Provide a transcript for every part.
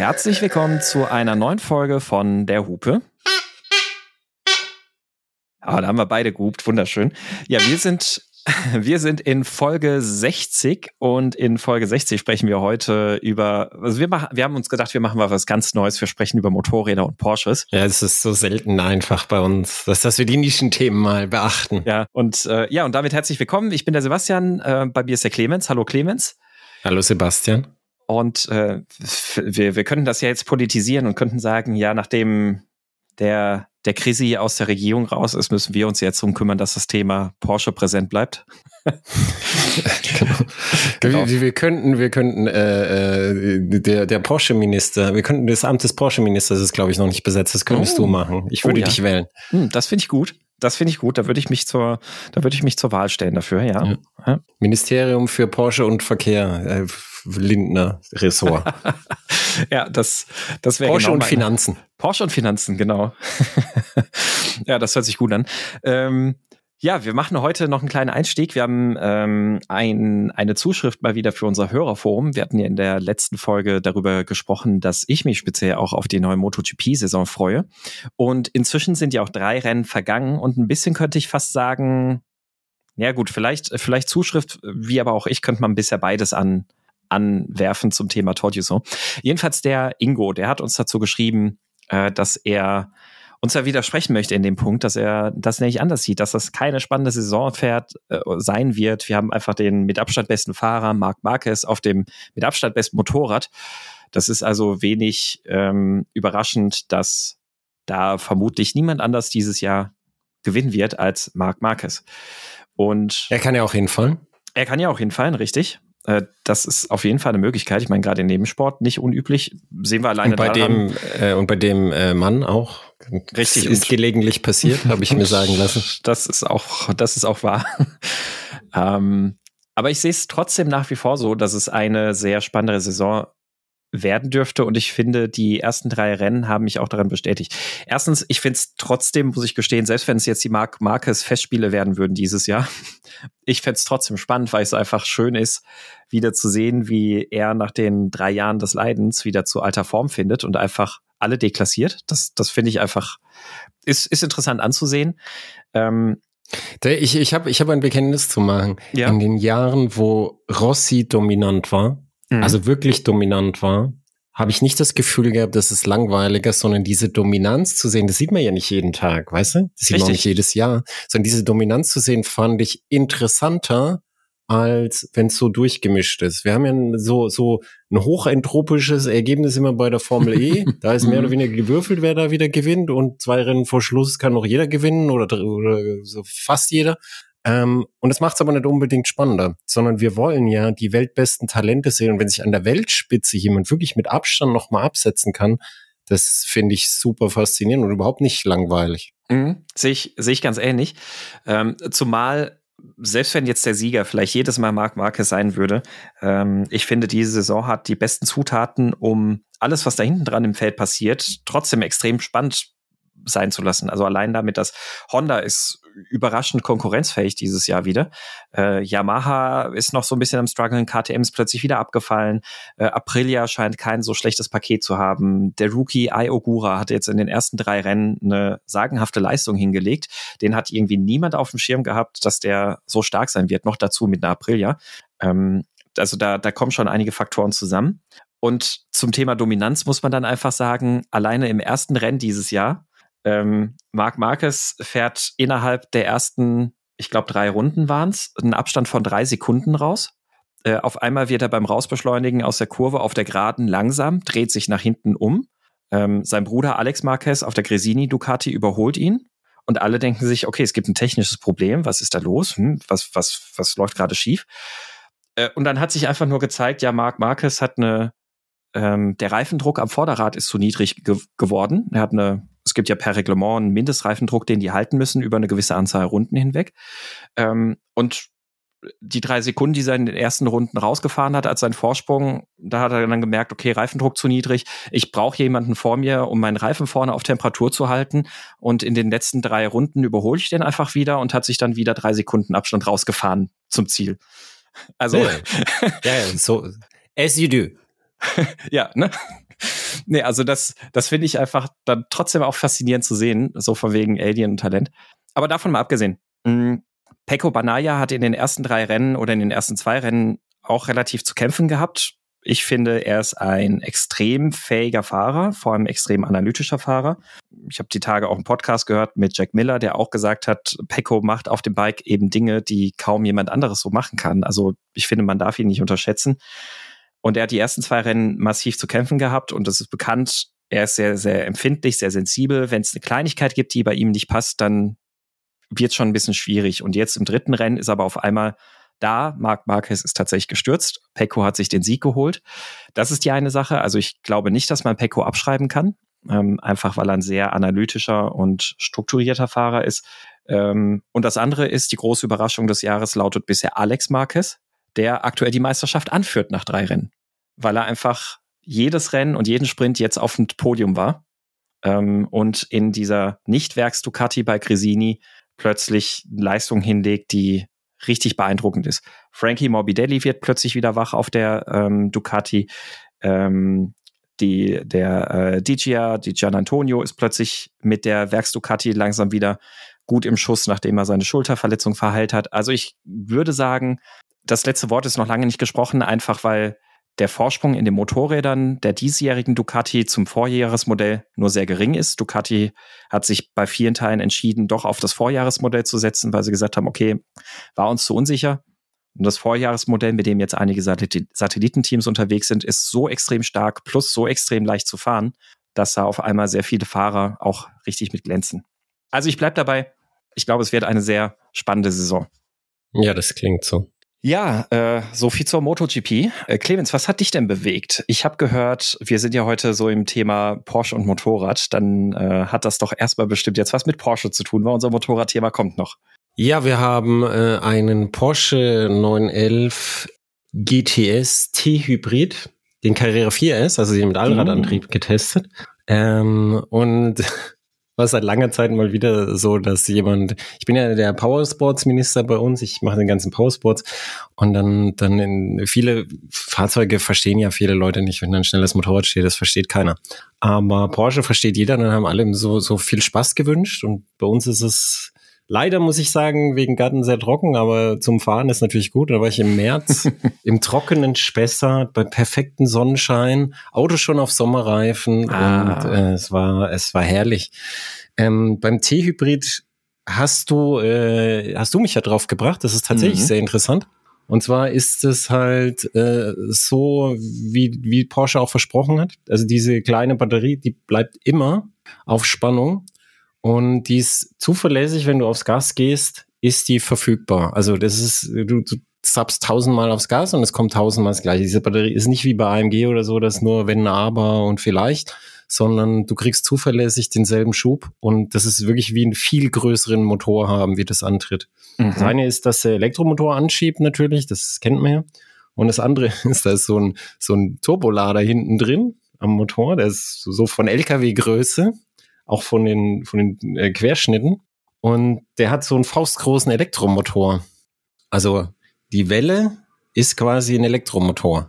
Herzlich willkommen zu einer neuen Folge von Der Hupe. Ah, da haben wir beide gehupt, wunderschön. Ja, wir sind in Folge 60 und in Folge 60 sprechen wir heute über, also wir haben uns gedacht, wir machen mal was ganz Neues, wir sprechen über Motorräder und Porsches. Ja, es ist so selten einfach bei uns, dass wir die Nischenthemen mal beachten. Ja, und damit herzlich willkommen. Ich bin der Sebastian, bei mir ist der Clemens. Hallo Clemens. Hallo Sebastian. Und wir könnten das ja jetzt politisieren und könnten sagen, ja, nachdem der Chrissy aus der Regierung raus ist, müssen wir uns jetzt darum kümmern, dass das Thema Porsche präsent bleibt. Genau. Wir könnten der Porsche-Minister, wir könnten das Amt des Porsche-Ministers ist, glaube ich, noch nicht besetzt. Das könntest du machen. Ich würde dich wählen. Das finde ich gut. Da würde ich mich zur Wahl stellen dafür, ja. Ministerium für Porsche und Verkehr, Lindner Ressort. Ja, das wäre Porsche und Finanzen. Porsche und Finanzen, genau. Ja, das hört sich gut an. Wir machen heute noch einen kleinen Einstieg. Wir haben eine Zuschrift mal wieder für unser Hörerforum. Wir hatten ja in der letzten Folge darüber gesprochen, dass ich mich speziell auch auf die neue MotoGP-Saison freue. Und inzwischen sind ja auch 3 Rennen vergangen und ein bisschen könnte ich fast sagen, ja gut, vielleicht Zuschrift, wie aber auch ich, könnte man bisher beides anwerfen zum Thema Told You So. Jedenfalls der Ingo, der hat uns dazu geschrieben, dass er uns ja widersprechen möchte in dem Punkt, dass er das nämlich anders sieht, dass das keine spannende Saison sein wird. Wir haben einfach den mit Abstand besten Fahrer, Marc Marquez, auf dem mit Abstand besten Motorrad. Das ist also wenig überraschend, dass da vermutlich niemand anders dieses Jahr gewinnen wird als Marc Marquez. Und er kann ja auch hinfallen. Er kann ja auch hinfallen, richtig. Das ist auf jeden Fall eine Möglichkeit. Ich meine, gerade im Nebensport nicht unüblich. Sehen wir alleine daran. Und bei dem Mann auch. Richtig. Ist gelegentlich passiert, habe ich mir sagen lassen. Das ist auch wahr. Aber ich sehe es trotzdem nach wie vor so, dass es eine sehr spannende Saison werden dürfte. Und ich finde, die ersten 3 Rennen haben mich auch daran bestätigt. Erstens, ich finde es trotzdem, muss ich gestehen, selbst wenn es jetzt die Marc Marquez Festspiele werden würden dieses Jahr, ich fände es trotzdem spannend, weil es einfach schön ist, wieder zu sehen, wie er nach den 3 Jahren des Leidens wieder zu alter Form findet und einfach alle deklassiert. Das finde ich einfach, ist interessant anzusehen. Ich hab ein Bekenntnis zu machen. Ja? In den Jahren, wo Rossi dominant war, also wirklich dominant war, habe ich nicht das Gefühl gehabt, dass es langweiliger, sondern diese Dominanz zu sehen, das sieht man ja nicht jeden Tag, weißt du? Das sieht man auch nicht jedes Jahr. Sondern diese Dominanz zu sehen, fand ich interessanter, als wenn es so durchgemischt ist. Wir haben ja so ein hochentropisches Ergebnis immer bei der Formel E. Da ist mehr oder weniger gewürfelt, wer da wieder gewinnt. Und 2 Rennen vor Schluss kann noch jeder gewinnen oder so fast jeder. Und das macht es aber nicht unbedingt spannender, sondern wir wollen ja die weltbesten Talente sehen. Und wenn sich an der Weltspitze jemand wirklich mit Abstand nochmal absetzen kann, das finde ich super faszinierend und überhaupt nicht langweilig. Sehe ich ganz ähnlich. Zumal, selbst wenn jetzt der Sieger vielleicht jedes Mal Marc Marquez sein würde, ich finde, diese Saison hat die besten Zutaten, um alles, was da hinten dran im Feld passiert, trotzdem extrem spannend sein zu lassen. Also allein damit, dass Honda ist überraschend konkurrenzfähig dieses Jahr wieder. Yamaha ist noch so ein bisschen am struggeln, KTM ist plötzlich wieder abgefallen. Aprilia scheint kein so schlechtes Paket zu haben. Der Rookie Ai Ogura hat jetzt in den ersten 3 Rennen eine sagenhafte Leistung hingelegt. Den hat irgendwie niemand auf dem Schirm gehabt, dass der so stark sein wird. Noch dazu mit einer Aprilia. Also da kommen schon einige Faktoren zusammen. Und zum Thema Dominanz muss man dann einfach sagen, alleine im ersten Rennen dieses Jahr, Marc Marquez fährt innerhalb der ersten, ich glaube 3 Runden waren es, einen Abstand von 3 Sekunden raus. Auf einmal wird er beim Rausbeschleunigen aus der Kurve auf der Geraden langsam, dreht sich nach hinten um. Sein Bruder Alex Marquez auf der Gresini Ducati überholt ihn. Und alle denken sich, okay, es gibt ein technisches Problem, was ist da los? Was läuft gerade schief? Und dann hat sich einfach nur gezeigt, ja, Marc Marquez hat der Reifendruck am Vorderrad ist zu niedrig geworden. Es gibt ja per Reglement einen Mindestreifendruck, den die halten müssen über eine gewisse Anzahl Runden hinweg. Und die 3 Sekunden, die er in den ersten Runden rausgefahren hat als sein Vorsprung, da hat er dann gemerkt, okay, Reifendruck zu niedrig. Ich brauche jemanden vor mir, um meinen Reifen vorne auf Temperatur zu halten. Und in den letzten 3 Runden überhole ich den einfach wieder und hat sich dann wieder 3 Sekunden Abstand rausgefahren zum Ziel. Also ja, so as you do. Ja, ne? Nee, also das finde ich einfach dann trotzdem auch faszinierend zu sehen, so von wegen Alien und Talent. Aber davon mal abgesehen, Pecco Bagnaia hat in den ersten 3 Rennen oder in den ersten 2 Rennen auch relativ zu kämpfen gehabt. Ich finde, er ist ein extrem fähiger Fahrer, vor allem extrem analytischer Fahrer. Ich habe die Tage auch einen Podcast gehört mit Jack Miller, der auch gesagt hat, Pecco macht auf dem Bike eben Dinge, die kaum jemand anderes so machen kann. Also ich finde, man darf ihn nicht unterschätzen. Und er hat die ersten 2 Rennen massiv zu kämpfen gehabt und das ist bekannt. Er ist sehr, sehr empfindlich, sehr sensibel. Wenn es eine Kleinigkeit gibt, die bei ihm nicht passt, dann wird es schon ein bisschen schwierig. Und jetzt im 3. Rennen ist aber auf einmal da. Marc Marquez ist tatsächlich gestürzt. Pecco hat sich den Sieg geholt. Das ist die eine Sache. Also ich glaube nicht, dass man Pecco abschreiben kann. Einfach weil er ein sehr analytischer und strukturierter Fahrer ist. Und das andere ist, die große Überraschung des Jahres lautet bisher Alex Marquez, der aktuell die Meisterschaft anführt nach 3 Rennen. Weil er einfach jedes Rennen und jeden Sprint jetzt auf dem Podium war. Und in dieser Nicht-Werks-Ducati bei Gresini plötzlich Leistung hinlegt, die richtig beeindruckend ist. Frankie Morbidelli wird plötzlich wieder wach auf der Ducati. Di Gianantonio ist plötzlich mit der Werks-Ducati langsam wieder gut im Schuss, nachdem er seine Schulterverletzung verheilt hat. Also ich würde sagen, das letzte Wort ist noch lange nicht gesprochen, einfach weil der Vorsprung in den Motorrädern der diesjährigen Ducati zum Vorjahresmodell nur sehr gering ist. Ducati hat sich bei vielen Teilen entschieden, doch auf das Vorjahresmodell zu setzen, weil sie gesagt haben, okay, war uns zu unsicher. Und das Vorjahresmodell, mit dem jetzt einige Satellitenteams unterwegs sind, ist so extrem stark plus so extrem leicht zu fahren, dass da auf einmal sehr viele Fahrer auch richtig mit glänzen. Also ich bleib dabei. Ich glaube, es wird eine sehr spannende Saison. Ja, das klingt so. Ja, so viel zur MotoGP. Clemens, was hat dich denn bewegt? Ich habe gehört, wir sind ja heute so im Thema Porsche und Motorrad. Dann hat das doch erstmal bestimmt jetzt was mit Porsche zu tun, weil unser Motorradthema kommt noch. Ja, wir haben einen Porsche 911 GTS T-Hybrid, den Carrera 4S, also den mit Allradantrieb getestet. Und war seit langer Zeit mal wieder so, dass ich bin ja der Powersports-Minister bei uns, ich mache den ganzen Powersports und dann in viele Fahrzeuge verstehen ja viele Leute nicht, wenn dann schnell das Motorrad steht, das versteht keiner. Aber Porsche versteht jeder, dann haben alle so viel Spaß gewünscht und bei uns ist es leider, muss ich sagen, wegen Garten sehr trocken, aber zum Fahren ist natürlich gut. Da war ich im März im trockenen Spessart, bei perfektem Sonnenschein, Auto schon auf Sommerreifen und es war herrlich. Beim T-Hybrid hast du mich ja drauf gebracht, das ist tatsächlich sehr interessant. Und zwar ist es halt so, wie Porsche auch versprochen hat. Also diese kleine Batterie, die bleibt immer auf Spannung. Und die ist zuverlässig, wenn du aufs Gas gehst, ist die verfügbar. Also das ist, du zappst 1000-mal aufs Gas und es kommt 1000-mal das Gleiche. Diese Batterie ist nicht wie bei AMG oder so, dass nur wenn, aber und vielleicht, sondern du kriegst zuverlässig denselben Schub und das ist wirklich wie einen viel größeren Motor haben, wie das antritt. Das eine ist, dass der Elektromotor anschiebt natürlich, das kennt man ja. Und das andere ist, da ist so ein Turbolader hinten drin am Motor, der ist so von LKW-Größe. Auch von den Querschnitten. Und der hat so einen faustgroßen Elektromotor. Also die Welle ist quasi ein Elektromotor.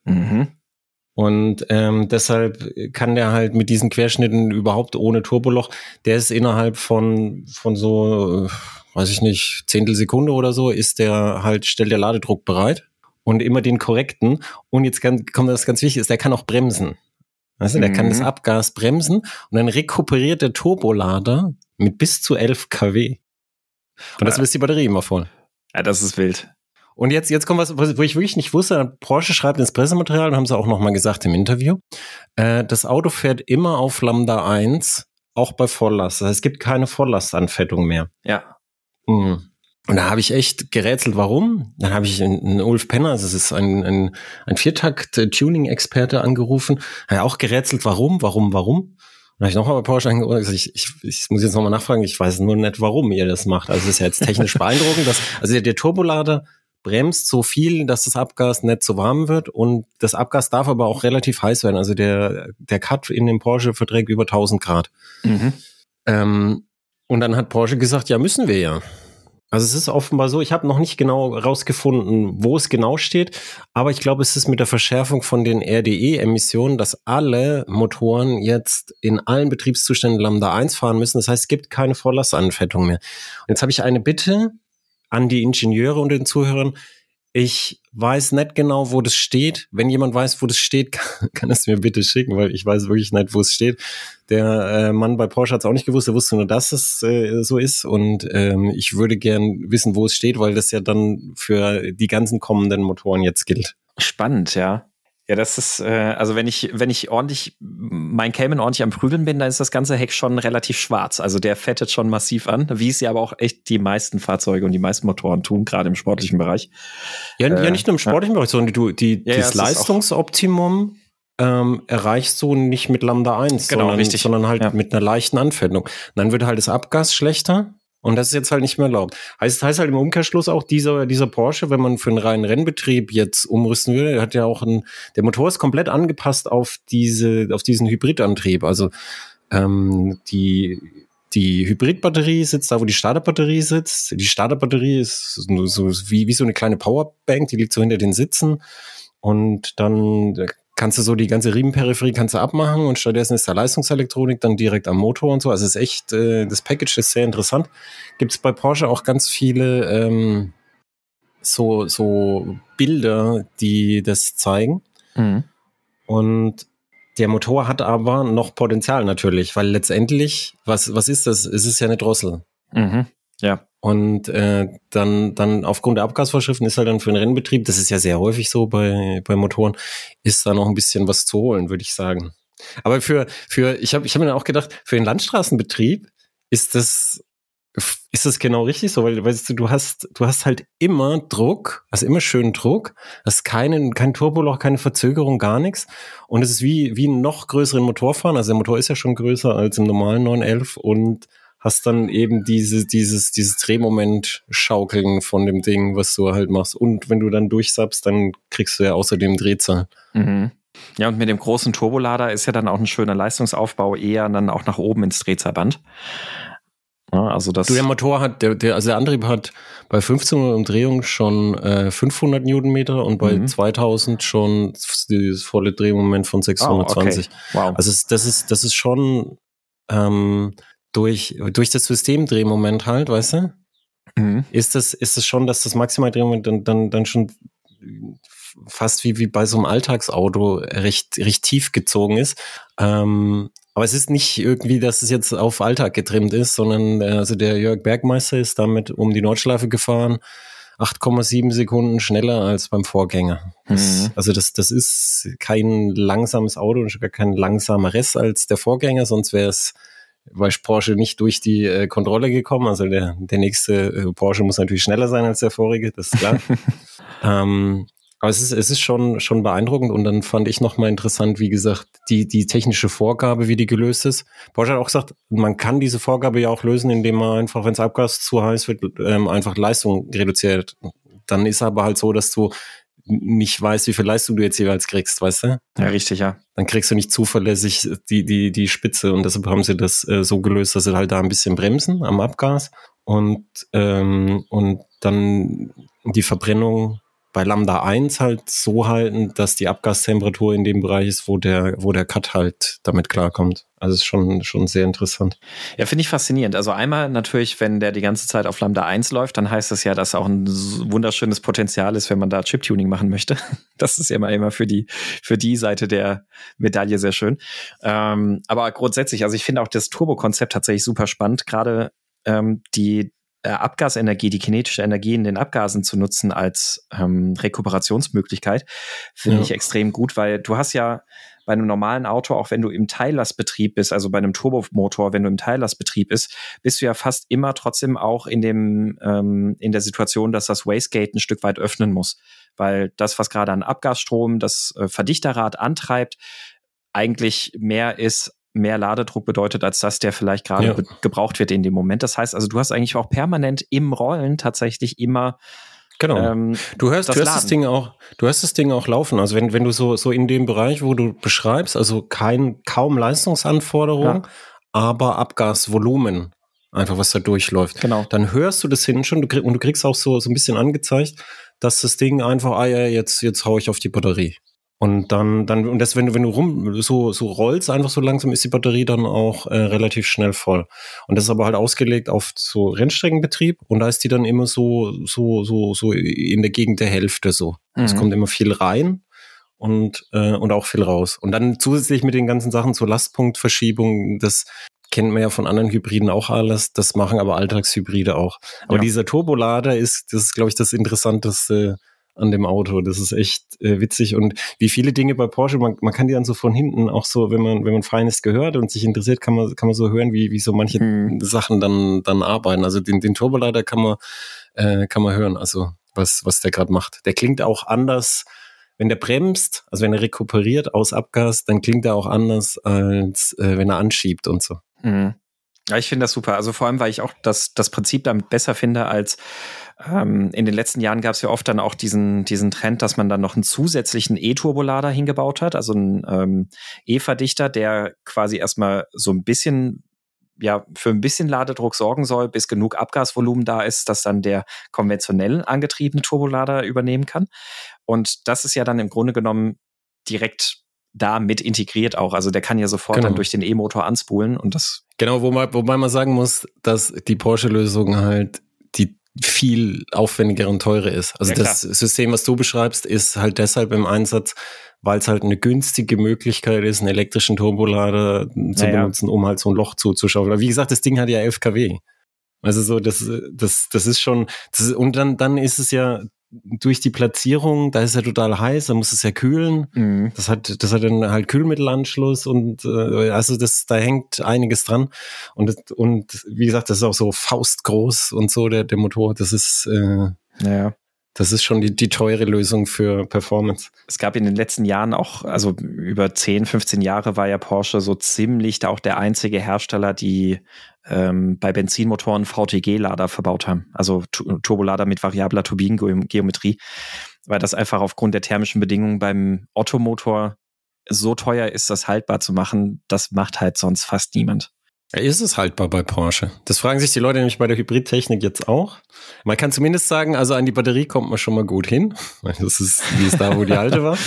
Und deshalb kann der halt mit diesen Querschnitten überhaupt ohne Turboloch, der ist innerhalb von so, weiß ich nicht, Zehntelsekunde oder so, stellt der Ladedruck bereit. Und immer den korrekten. Und jetzt kommt das ganz wichtig, der kann auch bremsen. Weißt du, der kann das Abgas bremsen und dann rekuperiert der Turbolader mit bis zu 11 kW. Und das ist die Batterie immer voll. Ja, das ist wild. Und jetzt kommt was, wo ich wirklich nicht wusste. Porsche schreibt ins Pressematerial, haben sie auch nochmal gesagt im Interview. Das Auto fährt immer auf Lambda 1, auch bei Volllast. Das heißt, es gibt keine Volllastanfettung mehr. Ja. Und da habe ich echt gerätselt, warum. Dann habe ich einen Ulf Penner, das ist ein Viertakt-Tuning-Experte angerufen. Er hat auch gerätselt, warum. Und dann habe ich nochmal bei Porsche angerufen. Ich muss jetzt nochmal nachfragen, ich weiß nur nicht, warum ihr das macht. Also es ist ja jetzt technisch beeindruckend. Also der Turbolader bremst so viel, dass das Abgas nicht so warm wird und das Abgas darf aber auch relativ heiß werden. Also der Cut in dem Porsche verträgt über 1000 Grad. Und dann hat Porsche gesagt, ja, müssen wir ja. Also es ist offenbar so, ich habe noch nicht genau rausgefunden, wo es genau steht, aber ich glaube, es ist mit der Verschärfung von den RDE-Emissionen, dass alle Motoren jetzt in allen Betriebszuständen Lambda 1 fahren müssen. Das heißt, es gibt keine Vorlastanfettung mehr. Und jetzt habe ich eine Bitte an die Ingenieure und den Zuhörern. Ich weiß nicht genau, wo das steht. Wenn jemand weiß, wo das steht, kann es mir bitte schicken, weil ich weiß wirklich nicht, wo es steht. Der Mann bei Porsche hat es auch nicht gewusst. Er wusste nur, dass es so ist. Und ich würde gern wissen, wo es steht, weil das ja dann für die ganzen kommenden Motoren jetzt gilt. Spannend, ja. Ja, das ist, also wenn ich mein Cayman ordentlich am Prügeln bin, dann ist das ganze Heck schon relativ schwarz. Also der fettet schon massiv an, wie es ja aber auch echt die meisten Fahrzeuge und die meisten Motoren tun, gerade im sportlichen Bereich. Ja, nicht nur im sportlichen Bereich, sondern das Leistungsoptimum erreichst du nicht mit Lambda 1, genau, sondern halt mit einer leichten Anfettung. Und dann wird halt das Abgas schlechter. Und das ist jetzt halt nicht mehr erlaubt. Heißt halt im Umkehrschluss auch dieser Porsche, wenn man für einen reinen Rennbetrieb jetzt umrüsten würde, hat ja auch der Motor ist komplett angepasst auf diesen Hybridantrieb. Also die Hybridbatterie sitzt da, wo die Starterbatterie sitzt. Die Starterbatterie ist nur so wie so eine kleine Powerbank, die liegt so hinter den Sitzen. Und dann kannst du so die ganze Riemenperipherie kannst du abmachen und stattdessen ist da Leistungselektronik dann direkt am Motor und so. Also es ist echt, das Package ist sehr interessant. Gibt es bei Porsche auch ganz viele so Bilder, die das zeigen. Mhm. Und der Motor hat aber noch Potenzial natürlich, weil letztendlich, was ist das? Es ist ja eine Drossel. Mhm. Ja. Und dann aufgrund der Abgasvorschriften ist halt dann für den Rennbetrieb, das ist ja sehr häufig so bei Motoren, ist da noch ein bisschen was zu holen, würde ich sagen. Aber ich hab mir dann auch gedacht, für den Landstraßenbetrieb ist das genau richtig so, weil weißt du hast halt immer Druck, also immer schönen Druck, hast kein Turboloch, keine Verzögerung, gar nichts. Und es ist wie einen noch größeren Motor fahren. Also der Motor ist ja schon größer als im normalen 911 und hast dann eben dieses Drehmoment schaukeln von dem Ding, was du halt machst. Und wenn du dann durchsappst, dann kriegst du ja außerdem Drehzahl. Mhm. Ja, und mit dem großen Turbolader ist ja dann auch ein schöner Leistungsaufbau eher dann auch nach oben ins Drehzahlband. Ja, also der Motor hat, der Antrieb hat bei 1500 Umdrehungen schon 500 Newtonmeter und bei 2000 schon das volle Drehmoment von 620. Oh, okay. Wow. Also das ist schon durch das Systemdrehmoment halt, weißt du? Mhm. Ist es schon, dass das Maximaldrehmoment dann schon fast wie bei so einem Alltagsauto recht tief gezogen ist. Aber es ist nicht irgendwie, dass es jetzt auf Alltag getrimmt ist, sondern also der Jörg Bergmeister ist damit um die Nordschleife gefahren, 8,7 Sekunden schneller als beim Vorgänger. Das ist kein langsames Auto und gar kein langsameres als der Vorgänger, sonst wäre es bei Porsche nicht durch die Kontrolle gekommen. Also der nächste Porsche muss natürlich schneller sein als der vorige, das ist klar. Aber es ist schon beeindruckend und dann fand ich nochmal interessant, wie gesagt, die technische Vorgabe, wie die gelöst ist. Porsche hat auch gesagt, man kann diese Vorgabe ja auch lösen, indem man einfach, wenn das Abgas zu heiß wird, einfach Leistung reduziert. Dann ist aber halt so, dass du nicht weißt, wie viel Leistung du jetzt jeweils kriegst, weißt du? Ja, richtig, ja. Dann kriegst du nicht zuverlässig die Spitze und deshalb haben sie das so gelöst, dass sie halt da ein bisschen bremsen am Abgas und dann die Verbrennung bei Lambda 1 halt so halten, dass die Abgastemperatur in dem Bereich ist, wo der Cut halt damit klarkommt. Also ist schon sehr interessant. Ja, finde ich faszinierend. Also einmal natürlich, wenn der die ganze Zeit auf Lambda 1 läuft, dann heißt das ja, dass auch ein wunderschönes Potenzial ist, wenn man da Chiptuning machen möchte. Das ist ja immer für die Seite der Medaille sehr schön. Aber grundsätzlich, also ich finde auch das Turbo-Konzept tatsächlich super spannend. Gerade die Abgasenergie, die kinetische Energie in den Abgasen zu nutzen als Rekuperationsmöglichkeit, finde ich extrem gut, weil du hast ja bei einem normalen Auto, auch wenn du im Teillastbetrieb bist, also bei einem Turbomotor, wenn du im Teillastbetrieb bist du ja fast immer trotzdem auch in der Situation, dass das Wastegate ein Stück weit öffnen muss, weil das, was gerade an Abgasstrom das Verdichterrad antreibt, eigentlich mehr Ladedruck bedeutet, als dass der vielleicht gerade gebraucht wird in dem Moment. Das heißt also, du hast eigentlich auch permanent im Rollen tatsächlich immer genau. Du hörst das Ding auch laufen. Also wenn du so in dem Bereich, wo du beschreibst, also kaum Leistungsanforderung, aber Abgasvolumen. einfach was da durchläuft. Genau. Dann hörst du das hinten schon und du kriegst auch so ein bisschen angezeigt, dass das Ding einfach, jetzt hau ich auf die Batterie. Und dann, und das, wenn du so rollst, einfach so langsam ist die Batterie dann auch relativ schnell voll. Und das ist aber halt ausgelegt auf so Rennstreckenbetrieb und da ist die dann immer so in der Gegend der Hälfte so. Es kommt immer viel rein und auch viel raus. Und dann zusätzlich mit den ganzen Sachen zur Lastpunktverschiebung, das kennt man ja von anderen Hybriden auch alles, das machen aber Alltagshybride auch. Aber dieser Turbolader das ist, glaube ich, das Interessanteste an dem Auto. Das ist echt witzig. Und wie viele Dinge bei Porsche, man kann die dann so von hinten auch so, wenn man Feines gehört und sich interessiert, kann man so hören, wie so manche Sachen dann arbeiten. Also den Turbolader kann man hören, also was der gerade macht. Der klingt auch anders, wenn der bremst, also wenn er rekuperiert aus Abgas, dann klingt er auch anders, als wenn er anschiebt und so. Mhm. Ja, ich finde das super. Also vor allem, weil ich auch das Prinzip damit besser finde als in den letzten Jahren gab es ja oft dann auch diesen Trend, dass man dann noch einen zusätzlichen E-Turbolader hingebaut hat, also einen E-Verdichter, der quasi erstmal so ein bisschen für ein bisschen Ladedruck sorgen soll, bis genug Abgasvolumen da ist, dass dann der konventionell angetriebene Turbolader übernehmen kann. Und das ist ja dann im Grunde genommen direkt da mit integriert auch. Also der kann ja sofort dann durch den E-Motor anspulen und das. Genau, wobei man sagen muss, dass die Porsche-Lösung halt die viel aufwendiger und teurer ist. Also das System, was du beschreibst, ist halt deshalb im Einsatz, weil es halt eine günstige Möglichkeit ist, einen elektrischen Turbolader zu benutzen, um halt so ein Loch zuzuschaufeln. Aber wie gesagt, das Ding hat ja 11 kW. Also so, das ist schon, und dann ist es ja durch die Platzierung, da ist ja total heiß, da muss es ja kühlen. Mhm. Das hat dann halt Kühlmittelanschluss und also da hängt einiges dran. Und wie gesagt, das ist auch so faustgroß und so, der Motor, das ist das ist schon die teure Lösung für Performance. Es gab in den letzten Jahren auch, also über 10, 15 Jahre war ja Porsche so ziemlich da auch der einzige Hersteller, die bei Benzinmotoren VTG-Lader verbaut haben. Also Turbolader mit variabler Turbinengeometrie, weil das einfach aufgrund der thermischen Bedingungen beim Ottomotor so teuer ist, das haltbar zu machen. Das macht halt sonst fast niemand. Ist es haltbar bei Porsche? Das fragen sich die Leute nämlich bei der Hybridtechnik jetzt auch. Man kann zumindest sagen, also an die Batterie kommt man schon mal gut hin. Das ist, wie es da, wo die alte war.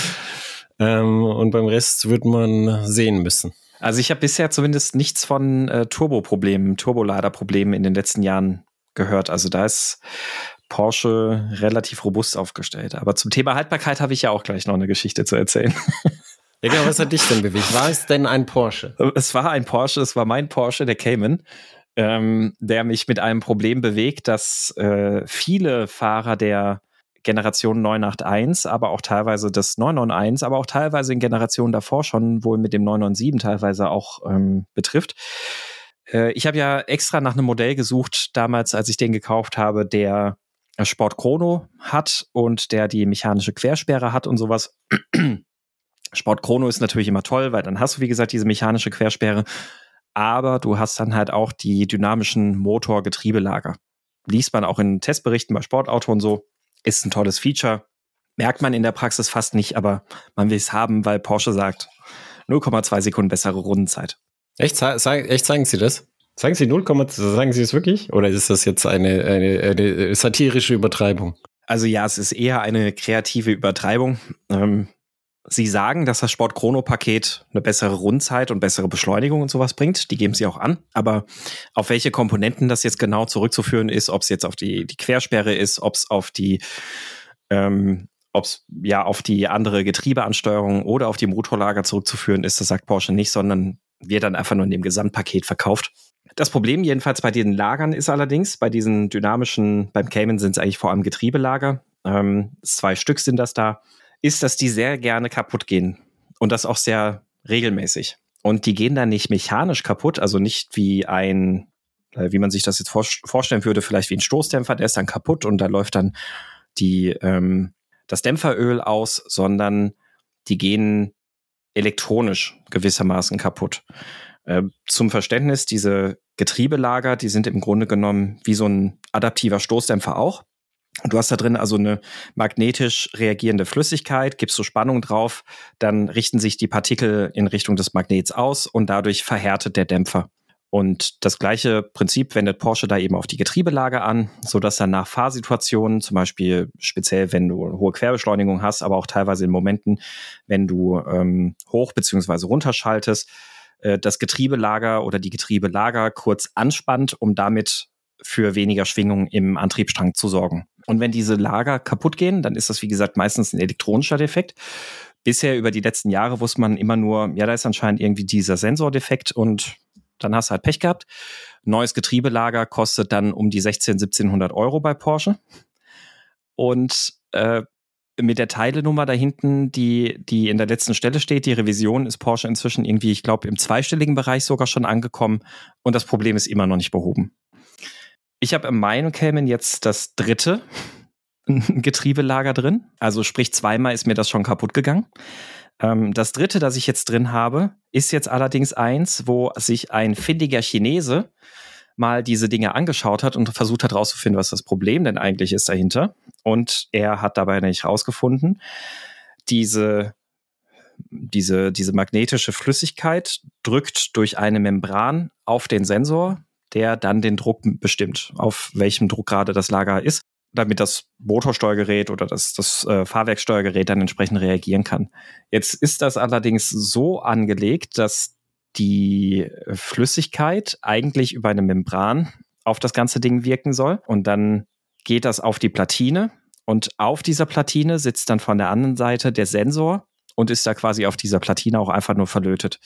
Und beim Rest wird man sehen müssen. Also ich habe bisher zumindest nichts von Turboladerproblemen in den letzten Jahren gehört. Also da ist Porsche relativ robust aufgestellt. Aber zum Thema Haltbarkeit habe ich ja auch gleich noch eine Geschichte zu erzählen. Ja, genau, was hat dich denn bewegt? War es denn ein Porsche? Es war ein Porsche, es war mein Porsche, der Cayman, der mich mit einem Problem bewegt, dass viele Fahrer der Generation 981, aber auch teilweise das 991, aber auch teilweise in Generationen davor schon wohl mit dem 997 teilweise auch betrifft. Ich habe ja extra nach einem Modell gesucht, damals, als ich den gekauft habe, der Sport Chrono hat und der die mechanische Quersperre hat und sowas. Sport Chrono ist natürlich immer toll, weil dann hast du, wie gesagt, diese mechanische Quersperre, aber du hast dann halt auch die dynamischen Motor-Getriebelager. Liest man auch in Testberichten bei Sportauto und so, ist ein tolles Feature. Merkt man in der Praxis fast nicht, aber man will es haben, weil Porsche sagt, 0,2 Sekunden bessere Rundenzeit. Echt zeigen Sie das? Sagen Sie 0, sagen Sie es wirklich? Oder ist das jetzt eine satirische Übertreibung? Also ja, es ist eher eine kreative Übertreibung. Sie sagen, dass das Sport-Chrono-Paket eine bessere Rundzeit und bessere Beschleunigung und sowas bringt. Die geben sie auch an. Aber auf welche Komponenten das jetzt genau zurückzuführen ist, ob es jetzt auf die Quersperre ist, ob es auf die auf die andere Getriebeansteuerung oder auf die Motorlager zurückzuführen ist, das sagt Porsche nicht, sondern wird dann einfach nur in dem Gesamtpaket verkauft. Das Problem jedenfalls bei diesen Lagern ist allerdings, bei diesen dynamischen, beim Cayman sind es eigentlich vor allem Getriebelager, 2 Stück sind das da, ist, dass die sehr gerne kaputt gehen und das auch sehr regelmäßig. Und die gehen dann nicht mechanisch kaputt, also nicht wie wie man sich das jetzt vorstellen würde, vielleicht wie ein Stoßdämpfer, der ist dann kaputt und da läuft dann das Dämpferöl aus, sondern die gehen elektronisch gewissermaßen kaputt. Zum Verständnis, diese Getriebelager, die sind im Grunde genommen wie so ein adaptiver Stoßdämpfer auch. Du hast da drin also eine magnetisch reagierende Flüssigkeit, gibst du Spannung drauf, dann richten sich die Partikel in Richtung des Magnets aus und dadurch verhärtet der Dämpfer. Und das gleiche Prinzip wendet Porsche da eben auf die Getriebelager an, sodass dann nach Fahrsituationen, zum Beispiel speziell, wenn du hohe Querbeschleunigung hast, aber auch teilweise in Momenten, wenn du hoch bzw. runterschaltest, das Getriebelager oder die Getriebelager kurz anspannt, um damit für weniger Schwingung im Antriebsstrang zu sorgen. Und wenn diese Lager kaputt gehen, dann ist das, wie gesagt, meistens ein elektronischer Defekt. Bisher über die letzten Jahre wusste man immer nur, ja, da ist anscheinend irgendwie dieser Sensordefekt und dann hast du halt Pech gehabt. Neues Getriebelager kostet dann um die 1.700 Euro bei Porsche. Und mit der Teilenummer da hinten, die in der letzten Stelle steht, die Revision, ist Porsche inzwischen irgendwie, ich glaube, im zweistelligen Bereich sogar schon angekommen. Und das Problem ist immer noch nicht behoben. Ich habe im Main Cayman jetzt das 3. Getriebelager drin. Also sprich, zweimal ist mir das schon kaputt gegangen. Das 3., das ich jetzt drin habe, ist jetzt allerdings eins, wo sich ein findiger Chinese mal diese Dinge angeschaut hat und versucht hat rauszufinden, was das Problem denn eigentlich ist dahinter. Und er hat dabei nicht rausgefunden, diese magnetische Flüssigkeit drückt durch eine Membran auf den Sensor, der dann den Druck bestimmt, auf welchem Druckgrade das Lager ist, damit das Motorsteuergerät oder das Fahrwerkssteuergerät dann entsprechend reagieren kann. Jetzt ist das allerdings so angelegt, dass die Flüssigkeit eigentlich über eine Membran auf das ganze Ding wirken soll. Und dann geht das auf die Platine. Und auf dieser Platine sitzt dann von der anderen Seite der Sensor und ist da quasi auf dieser Platine auch einfach nur verlötet.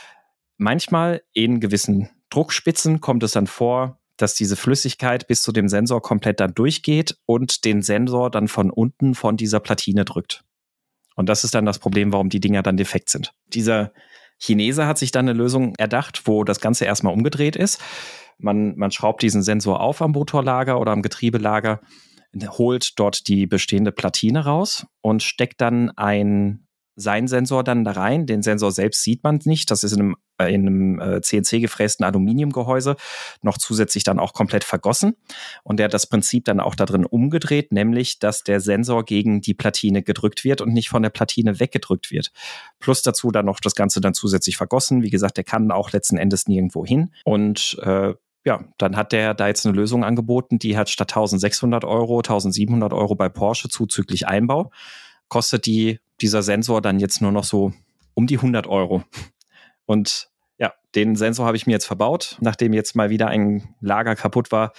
Manchmal in gewissen Druckspitzen kommt es dann vor, dass diese Flüssigkeit bis zu dem Sensor komplett dann durchgeht und den Sensor dann von unten von dieser Platine drückt. Und das ist dann das Problem, warum die Dinger dann defekt sind. Dieser Chinese hat sich dann eine Lösung erdacht, wo das Ganze erstmal umgedreht ist. Man schraubt diesen Sensor auf am Motorlager oder am Getriebelager, holt dort die bestehende Platine raus und steckt dann seinen Sensor dann da rein. Den Sensor selbst sieht man nicht. Das ist in einem CNC-gefrästen Aluminiumgehäuse noch zusätzlich dann auch komplett vergossen. Und der hat das Prinzip dann auch da drin umgedreht, nämlich, dass der Sensor gegen die Platine gedrückt wird und nicht von der Platine weggedrückt wird. Plus dazu dann noch das Ganze dann zusätzlich vergossen. Wie gesagt, der kann auch letzten Endes nirgendwo hin. Und dann hat der da jetzt eine Lösung angeboten, die hat statt 1.600 Euro, 1.700 Euro bei Porsche zuzüglich Einbau. Kostet dieser Sensor dann jetzt nur noch so um die 100 Euro. Und ja, den Sensor habe ich mir jetzt verbaut, nachdem jetzt mal wieder ein Lager kaputt war.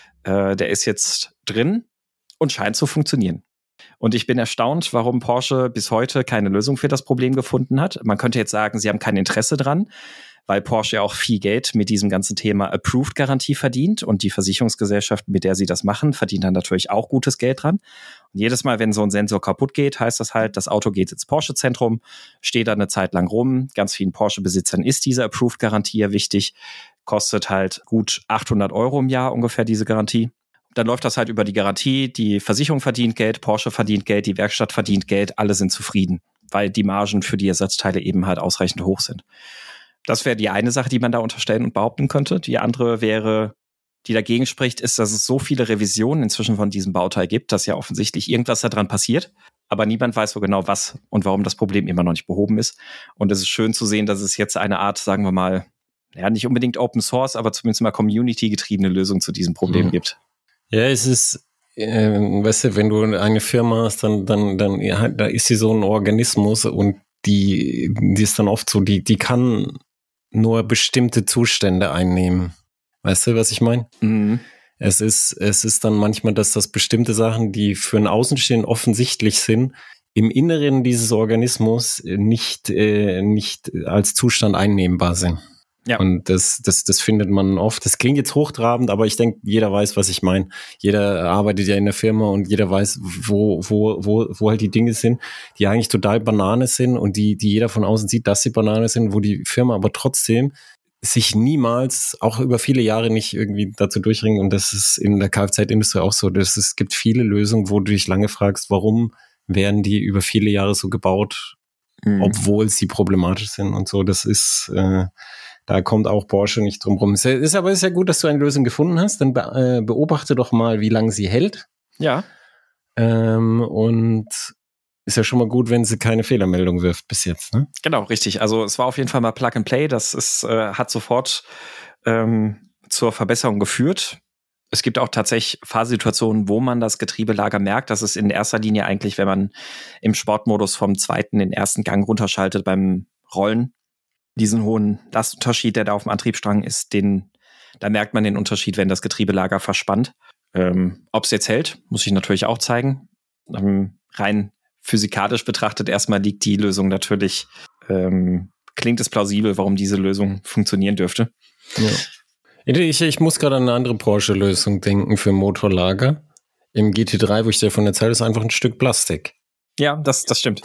Der ist jetzt drin und scheint zu funktionieren. Und ich bin erstaunt, warum Porsche bis heute keine Lösung für das Problem gefunden hat. Man könnte jetzt sagen, sie haben kein Interesse dran, weil Porsche ja auch viel Geld mit diesem ganzen Thema Approved-Garantie verdient und die Versicherungsgesellschaft, mit der sie das machen, verdient dann natürlich auch gutes Geld dran. Und jedes Mal, wenn so ein Sensor kaputt geht, heißt das halt, das Auto geht ins Porsche-Zentrum, steht da eine Zeit lang rum. Ganz vielen Porsche-Besitzern ist diese Approved-Garantie ja wichtig, kostet halt gut 800 Euro im Jahr ungefähr diese Garantie. Dann läuft das halt über die Garantie, die Versicherung verdient Geld, Porsche verdient Geld, die Werkstatt verdient Geld, alle sind zufrieden, weil die Margen für die Ersatzteile eben halt ausreichend hoch sind. Das wäre die eine Sache, die man da unterstellen und behaupten könnte. Die andere wäre, die dagegen spricht, ist, dass es so viele Revisionen inzwischen von diesem Bauteil gibt, dass ja offensichtlich irgendwas daran passiert, aber niemand weiß so genau was und warum das Problem immer noch nicht behoben ist. Und es ist schön zu sehen, dass es jetzt eine Art, sagen wir mal, ja, nicht unbedingt Open Source, aber zumindest mal Community-getriebene Lösung zu diesem Problem gibt. Ja, es ist, weißt du, wenn du eine Firma hast, dann ja, da ist sie so ein Organismus und die ist dann oft so, die kann nur bestimmte Zustände einnehmen. Weißt du, was ich meine? Mhm. Es ist dann manchmal, dass das bestimmte Sachen, die für einen Außenstehenden offensichtlich sind, im Inneren dieses Organismus nicht als Zustand einnehmbar sind. Ja. Und das findet man oft. Das klingt jetzt hochtrabend, aber ich denke, jeder weiß, was ich meine. Jeder arbeitet ja in der Firma und jeder weiß, wo halt die Dinge sind, die eigentlich total Banane sind und die jeder von außen sieht, dass sie Banane sind, wo die Firma aber trotzdem sich niemals, auch über viele Jahre nicht irgendwie dazu durchringen. Und das ist in der Kfz-Industrie auch so. Es gibt viele Lösungen, wo du dich lange fragst, warum werden die über viele Jahre so gebaut, obwohl sie problematisch sind und so. Das ist, da kommt auch Porsche nicht drum rum. Ist ja gut, dass du eine Lösung gefunden hast. Dann beobachte doch mal, wie lange sie hält. Ja. Und ist ja schon mal gut, wenn sie keine Fehlermeldung wirft bis jetzt, ne? Genau, richtig. Also es war auf jeden Fall mal Plug and Play. Das ist, hat sofort zur Verbesserung geführt. Es gibt auch tatsächlich Fahrsituationen, wo man das Getriebelager merkt. Das ist in erster Linie eigentlich, wenn man im Sportmodus vom zweiten in den ersten Gang runterschaltet beim Rollen. Diesen hohen Lastunterschied, der da auf dem Antriebsstrang ist, da merkt man den Unterschied, wenn das Getriebelager verspannt. Ob es jetzt hält, muss ich natürlich auch zeigen. Rein physikalisch betrachtet erstmal liegt die Lösung natürlich, klingt es plausibel, warum diese Lösung funktionieren dürfte. Ja. Ich muss gerade an eine andere Porsche-Lösung denken für Motorlager. Im GT3, wo ich dir davon erzähle, ist einfach ein Stück Plastik. Ja, das stimmt.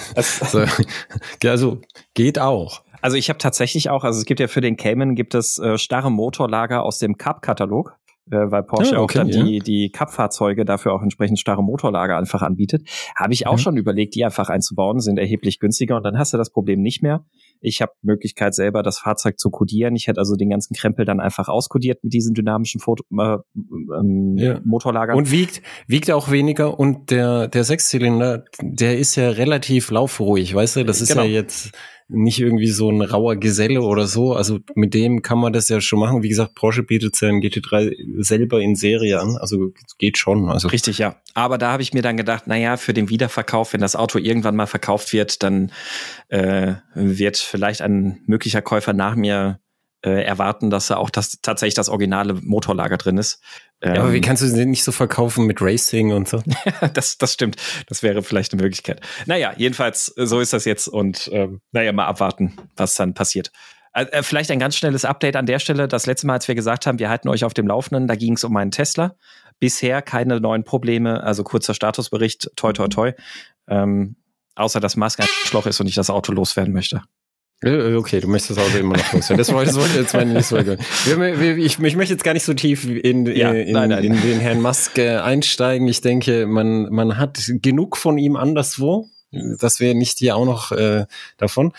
Also geht auch. Also ich habe tatsächlich auch, also es gibt ja für den Cayman gibt es starre Motorlager aus dem Cup-Katalog, weil Porsche auch dann die Cup-Fahrzeuge dafür auch entsprechend starre Motorlager einfach anbietet. Habe ich auch schon überlegt, die einfach einzubauen, sind erheblich günstiger und dann hast du das Problem nicht mehr. Ich habe Möglichkeit selber das Fahrzeug zu kodieren. Ich hätte also den ganzen Krempel dann einfach auskodiert mit diesen dynamischen Motorlagern. Und wiegt auch weniger und der Sechszylinder, der ist ja relativ laufruhig, weißt du, das ist ja jetzt nicht irgendwie so ein rauer Geselle oder so, also mit dem kann man das ja schon machen. Wie gesagt, Porsche bietet ja im GT3 selber in Serie an, also geht schon. Also richtig, ja. Aber da habe ich mir dann gedacht, naja, für den Wiederverkauf, wenn das Auto irgendwann mal verkauft wird, dann wird vielleicht ein möglicher Käufer nach mir erwarten, dass da auch tatsächlich das originale Motorlager drin ist. Ja, aber wie kannst du den nicht so verkaufen mit Racing und so? Das stimmt. Das wäre vielleicht eine Möglichkeit. Naja, jedenfalls, so ist das jetzt und mal abwarten, was dann passiert. Vielleicht ein ganz schnelles Update an der Stelle. Das letzte Mal, als wir gesagt haben, wir halten euch auf dem Laufenden, da ging es um einen Tesla. Bisher keine neuen Probleme, also kurzer Statusbericht, toi toi toi. Außer dass Musk ein Schloch ist und ich das Auto loswerden möchte. Okay, du möchtest das Auto immer noch loswerden. Das wollte jetzt meine nächste Folge. Ich möchte jetzt gar nicht so tief in den Herrn Musk einsteigen. Ich denke, man hat genug von ihm anderswo. Das wäre nicht hier auch noch davon.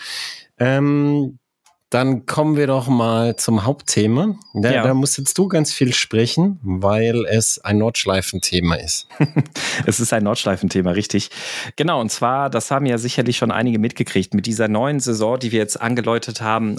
Dann kommen wir doch mal zum Hauptthema. Da musst jetzt du ganz viel sprechen, weil es ein Nordschleifen-Thema ist. Es ist ein Nordschleifen-Thema, richtig. Genau, und zwar, das haben ja sicherlich schon einige mitgekriegt, mit dieser neuen Saison, die wir jetzt eingeläutet haben,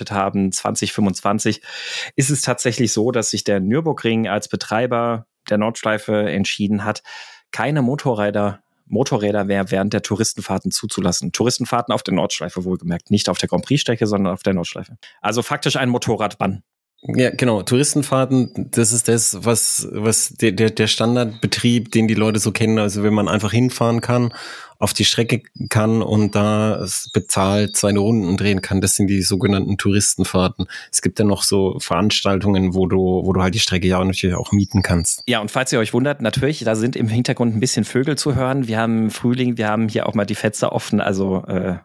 2025, ist es tatsächlich so, dass sich der Nürburgring als Betreiber der Nordschleife entschieden hat, keine Motorräder mehr während der Touristenfahrten zuzulassen. Touristenfahrten auf der Nordschleife wohlgemerkt, nicht auf der Grand Prix-Strecke, sondern auf der Nordschleife. Also faktisch ein Motorradbann. Ja, genau. Touristenfahrten, das ist das, was der Standardbetrieb, den die Leute so kennen. Also wenn man einfach hinfahren kann, auf die Strecke kann und da bezahlt seine Runden drehen kann, das sind die sogenannten Touristenfahrten. Es gibt ja noch so Veranstaltungen, wo du halt die Strecke ja natürlich auch mieten kannst. Ja, und falls ihr euch wundert, natürlich, da sind im Hintergrund ein bisschen Vögel zu hören. Wir haben Frühling, wir haben hier auch mal die Fenster offen. Also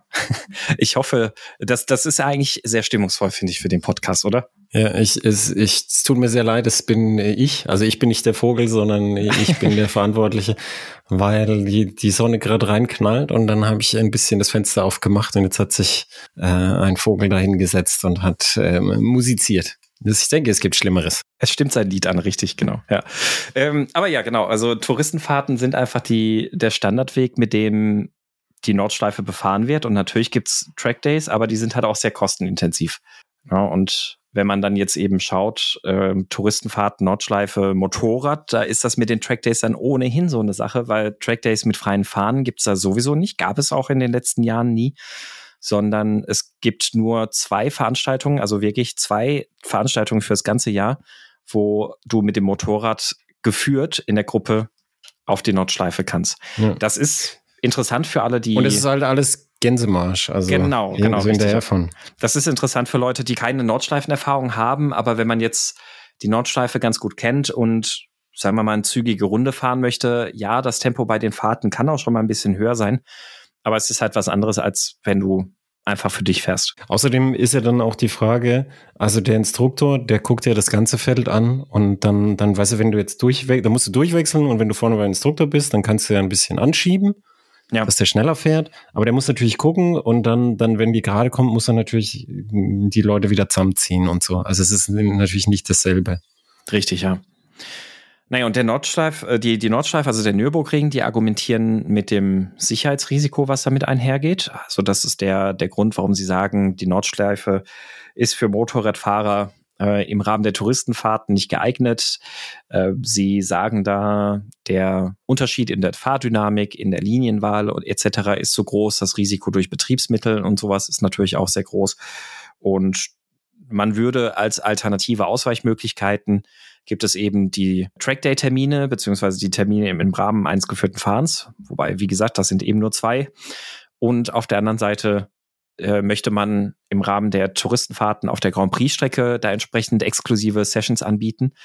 ich hoffe, das ist ja eigentlich sehr stimmungsvoll, finde ich, für den Podcast, oder? Ja, es tut mir sehr leid, es bin ich. Also ich bin nicht der Vogel, sondern ich bin der Verantwortliche, weil die Sonne gerade reinknallt und dann habe ich ein bisschen das Fenster aufgemacht und jetzt hat sich ein Vogel da hingesetzt und hat musiziert. Ich denke, es gibt Schlimmeres. Es stimmt sein Lied an, richtig, genau. Ja. Aber ja, genau, also Touristenfahrten sind einfach der Standardweg, mit dem die Nordschleife befahren wird und natürlich gibt's Trackdays, aber die sind halt auch sehr kostenintensiv. Ja, und wenn man dann jetzt eben schaut, Touristenfahrt, Nordschleife, Motorrad, da ist das mit den Trackdays dann ohnehin so eine Sache, weil Trackdays mit freien Fahnen gibt's da sowieso nicht, gab es auch in den letzten Jahren nie, sondern es gibt nur 2 Veranstaltungen, also wirklich 2 Veranstaltungen fürs ganze Jahr, wo du mit dem Motorrad geführt in der Gruppe auf die Nordschleife kannst. Ja. Das ist interessant für alle, die... Und es ist halt alles Gänsemarsch. Also genau. So hinterher von. Das ist interessant für Leute, die keine Nordschleifenerfahrung haben, aber wenn man jetzt die Nordschleife ganz gut kennt und, sagen wir mal, eine zügige Runde fahren möchte, ja, das Tempo bei den Fahrten kann auch schon mal ein bisschen höher sein, aber es ist halt was anderes, als wenn du einfach für dich fährst. Außerdem ist ja dann auch die Frage, also der Instruktor, der guckt ja das ganze Feld an und dann weißt du, wenn du jetzt dann musst du durchwechseln und wenn du vorne beim Instruktor bist, dann kannst du ja ein bisschen anschieben. Ja. Dass der schneller fährt, aber der muss natürlich gucken und dann, wenn die gerade kommt, muss er natürlich die Leute wieder zusammenziehen und so. Also es ist natürlich nicht dasselbe. Richtig, ja. Naja, und die Nordschleife, also der Nürburgring, die argumentieren mit dem Sicherheitsrisiko, was damit einhergeht. Also das ist der Grund, warum sie sagen, die Nordschleife ist für Motorradfahrer im Rahmen der Touristenfahrten nicht geeignet. Sie sagen da, der Unterschied in der Fahrdynamik, in der Linienwahl und etc. ist so groß. Das Risiko durch Betriebsmittel und sowas ist natürlich auch sehr groß. Und man würde als alternative Ausweichmöglichkeiten gibt es eben die Trackday-Termine, beziehungsweise die Termine im Rahmen eines geführten Fahrens. Wobei, wie gesagt, das sind eben nur 2. Und auf der anderen Seite möchte man im Rahmen der Touristenfahrten auf der Grand Prix-Strecke da entsprechend exklusive Sessions anbieten.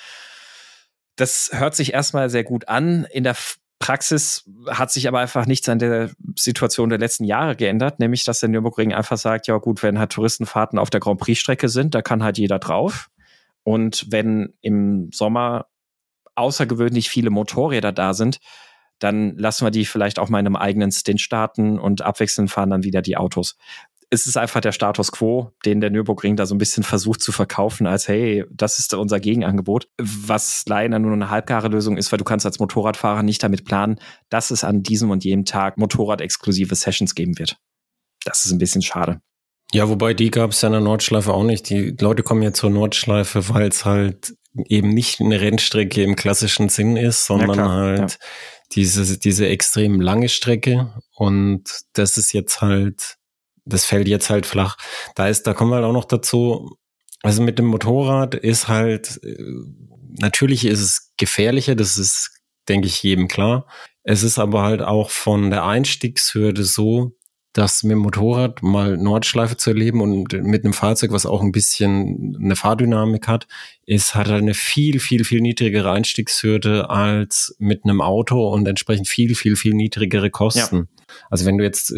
Das hört sich erstmal sehr gut an. In der Praxis hat sich aber einfach nichts an der Situation der letzten Jahre geändert, nämlich dass der Nürburgring einfach sagt, ja gut, wenn halt Touristenfahrten auf der Grand Prix-Strecke sind, da kann halt jeder drauf. Und wenn im Sommer außergewöhnlich viele Motorräder da sind, dann lassen wir die vielleicht auch mal in einem eigenen Stint starten und abwechselnd fahren dann wieder die Autos. Es ist einfach der Status quo, den der Nürburgring da so ein bisschen versucht zu verkaufen, als hey, das ist unser Gegenangebot, was leider nur eine halbgare Lösung ist, weil du kannst als Motorradfahrer nicht damit planen, dass es an diesem und jedem Tag Motorrad-exklusive Sessions geben wird. Das ist ein bisschen schade. Ja, wobei die gab es ja in der Nordschleife auch nicht. Die Leute kommen ja zur Nordschleife, weil es halt eben nicht eine Rennstrecke im klassischen Sinn ist, sondern diese extrem lange Strecke. Und das ist jetzt halt, das fällt jetzt halt flach. Da kommen wir halt auch noch dazu, also mit dem Motorrad ist halt, natürlich ist es gefährlicher, das ist, denke ich, jedem klar. Es ist aber halt auch von der Einstiegshürde so, dass mit dem Motorrad mal Nordschleife zu erleben und mit einem Fahrzeug, was auch ein bisschen eine Fahrdynamik hat, hat halt eine viel, viel, viel niedrigere Einstiegshürde als mit einem Auto und entsprechend viel, viel, viel niedrigere Kosten. Ja. Also wenn du jetzt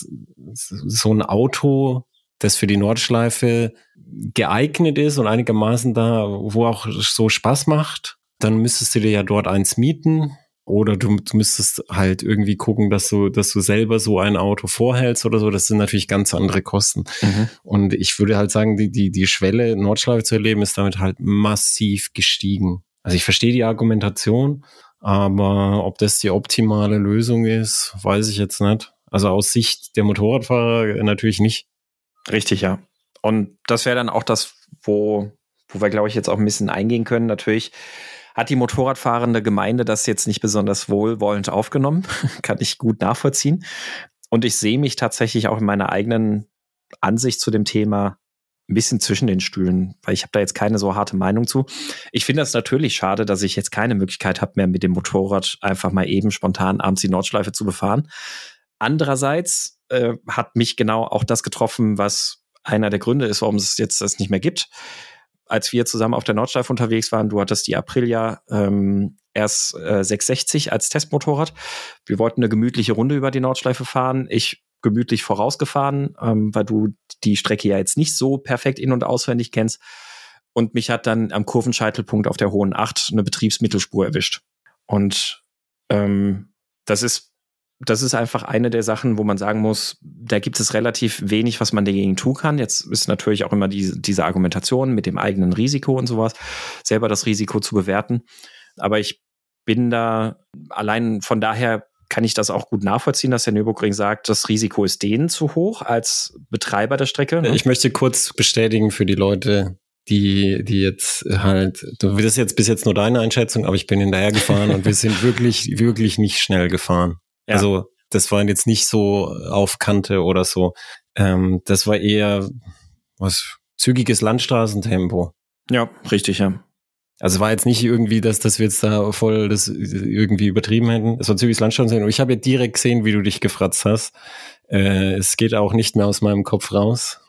so ein Auto, das für die Nordschleife geeignet ist und einigermaßen da, wo auch so Spaß macht, dann müsstest du dir ja dort eins mieten. Oder du müsstest halt irgendwie gucken, dass du selber so ein Auto vorhältst oder so. Das sind natürlich ganz andere Kosten. Mhm. Und ich würde halt sagen, die Schwelle, Nordschleife zu erleben, ist damit halt massiv gestiegen. Also ich verstehe die Argumentation, aber ob das die optimale Lösung ist, weiß ich jetzt nicht. Also aus Sicht der Motorradfahrer natürlich nicht. Richtig, ja. Und das wäre dann auch das, wo wir, glaube ich, jetzt auch ein bisschen eingehen können. Natürlich hat die motorradfahrende Gemeinde das jetzt nicht besonders wohlwollend aufgenommen. Kann ich gut nachvollziehen. Und ich sehe mich tatsächlich auch in meiner eigenen Ansicht zu dem Thema ein bisschen zwischen den Stühlen, weil ich habe da jetzt keine so harte Meinung zu. Ich finde das natürlich schade, dass ich jetzt keine Möglichkeit habe mehr mit dem Motorrad einfach mal eben spontan abends die Nordschleife zu befahren. Andererseits hat mich genau auch das getroffen, was einer der Gründe ist, warum es jetzt das nicht mehr gibt. Als wir zusammen auf der Nordschleife unterwegs waren, du hattest die Aprilia RS 660 als Testmotorrad. Wir wollten eine gemütliche Runde über die Nordschleife fahren. Ich gemütlich vorausgefahren, weil du die Strecke ja jetzt nicht so perfekt in- und auswendig kennst. Und mich hat dann am Kurvenscheitelpunkt auf der Hohen 8 eine Betriebsmittelspur erwischt. Und das ist einfach eine der Sachen, wo man sagen muss, da gibt es relativ wenig, was man dagegen tun kann. Jetzt ist natürlich auch immer diese Argumentation mit dem eigenen Risiko und sowas, selber das Risiko zu bewerten. Aber ich bin da, allein von daher kann ich das auch gut nachvollziehen, dass der Nürburgring sagt, das Risiko ist denen zu hoch als Betreiber der Strecke. Ne? Ich möchte kurz bestätigen für die Leute, die jetzt halt, das ist jetzt bis jetzt nur deine Einschätzung, aber ich bin hinterher gefahren und wir sind wirklich, wirklich nicht schnell gefahren. Ja. Also das war jetzt nicht so auf Kante oder so. Das war eher zügiges Landstraßentempo. Ja, richtig, ja. Also war jetzt nicht irgendwie, dass wir jetzt da voll das irgendwie übertrieben hätten. Es war zügiges Landstraßentempo. Und ich habe ja direkt gesehen, wie du dich gefratzt hast. Es geht auch nicht mehr aus meinem Kopf raus.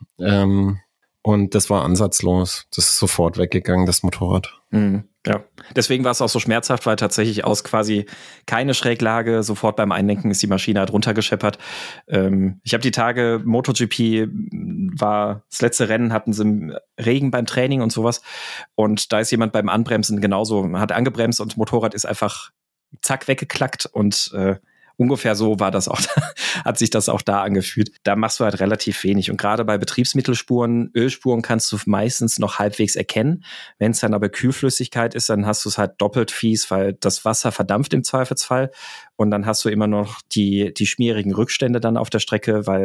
Und das war ansatzlos. Das ist sofort weggegangen, das Motorrad. Mhm. Ja, deswegen war es auch so schmerzhaft, weil tatsächlich aus quasi keine Schräglage sofort beim Einlenken ist die Maschine halt runtergescheppert. Ich habe die Tage, MotoGP war das letzte Rennen, hatten sie im Regen beim Training und sowas. Und da ist jemand beim Anbremsen genauso, hat angebremst und das Motorrad ist einfach zack weggeklackt und ungefähr so war das auch, hat sich das auch da angefühlt. Da machst du halt relativ wenig. Und gerade bei Betriebsmittelspuren, Ölspuren kannst du meistens noch halbwegs erkennen. Wenn es dann aber Kühlflüssigkeit ist, dann hast du es halt doppelt fies, weil das Wasser verdampft im Zweifelsfall. Und dann hast du immer noch die schmierigen Rückstände dann auf der Strecke, weil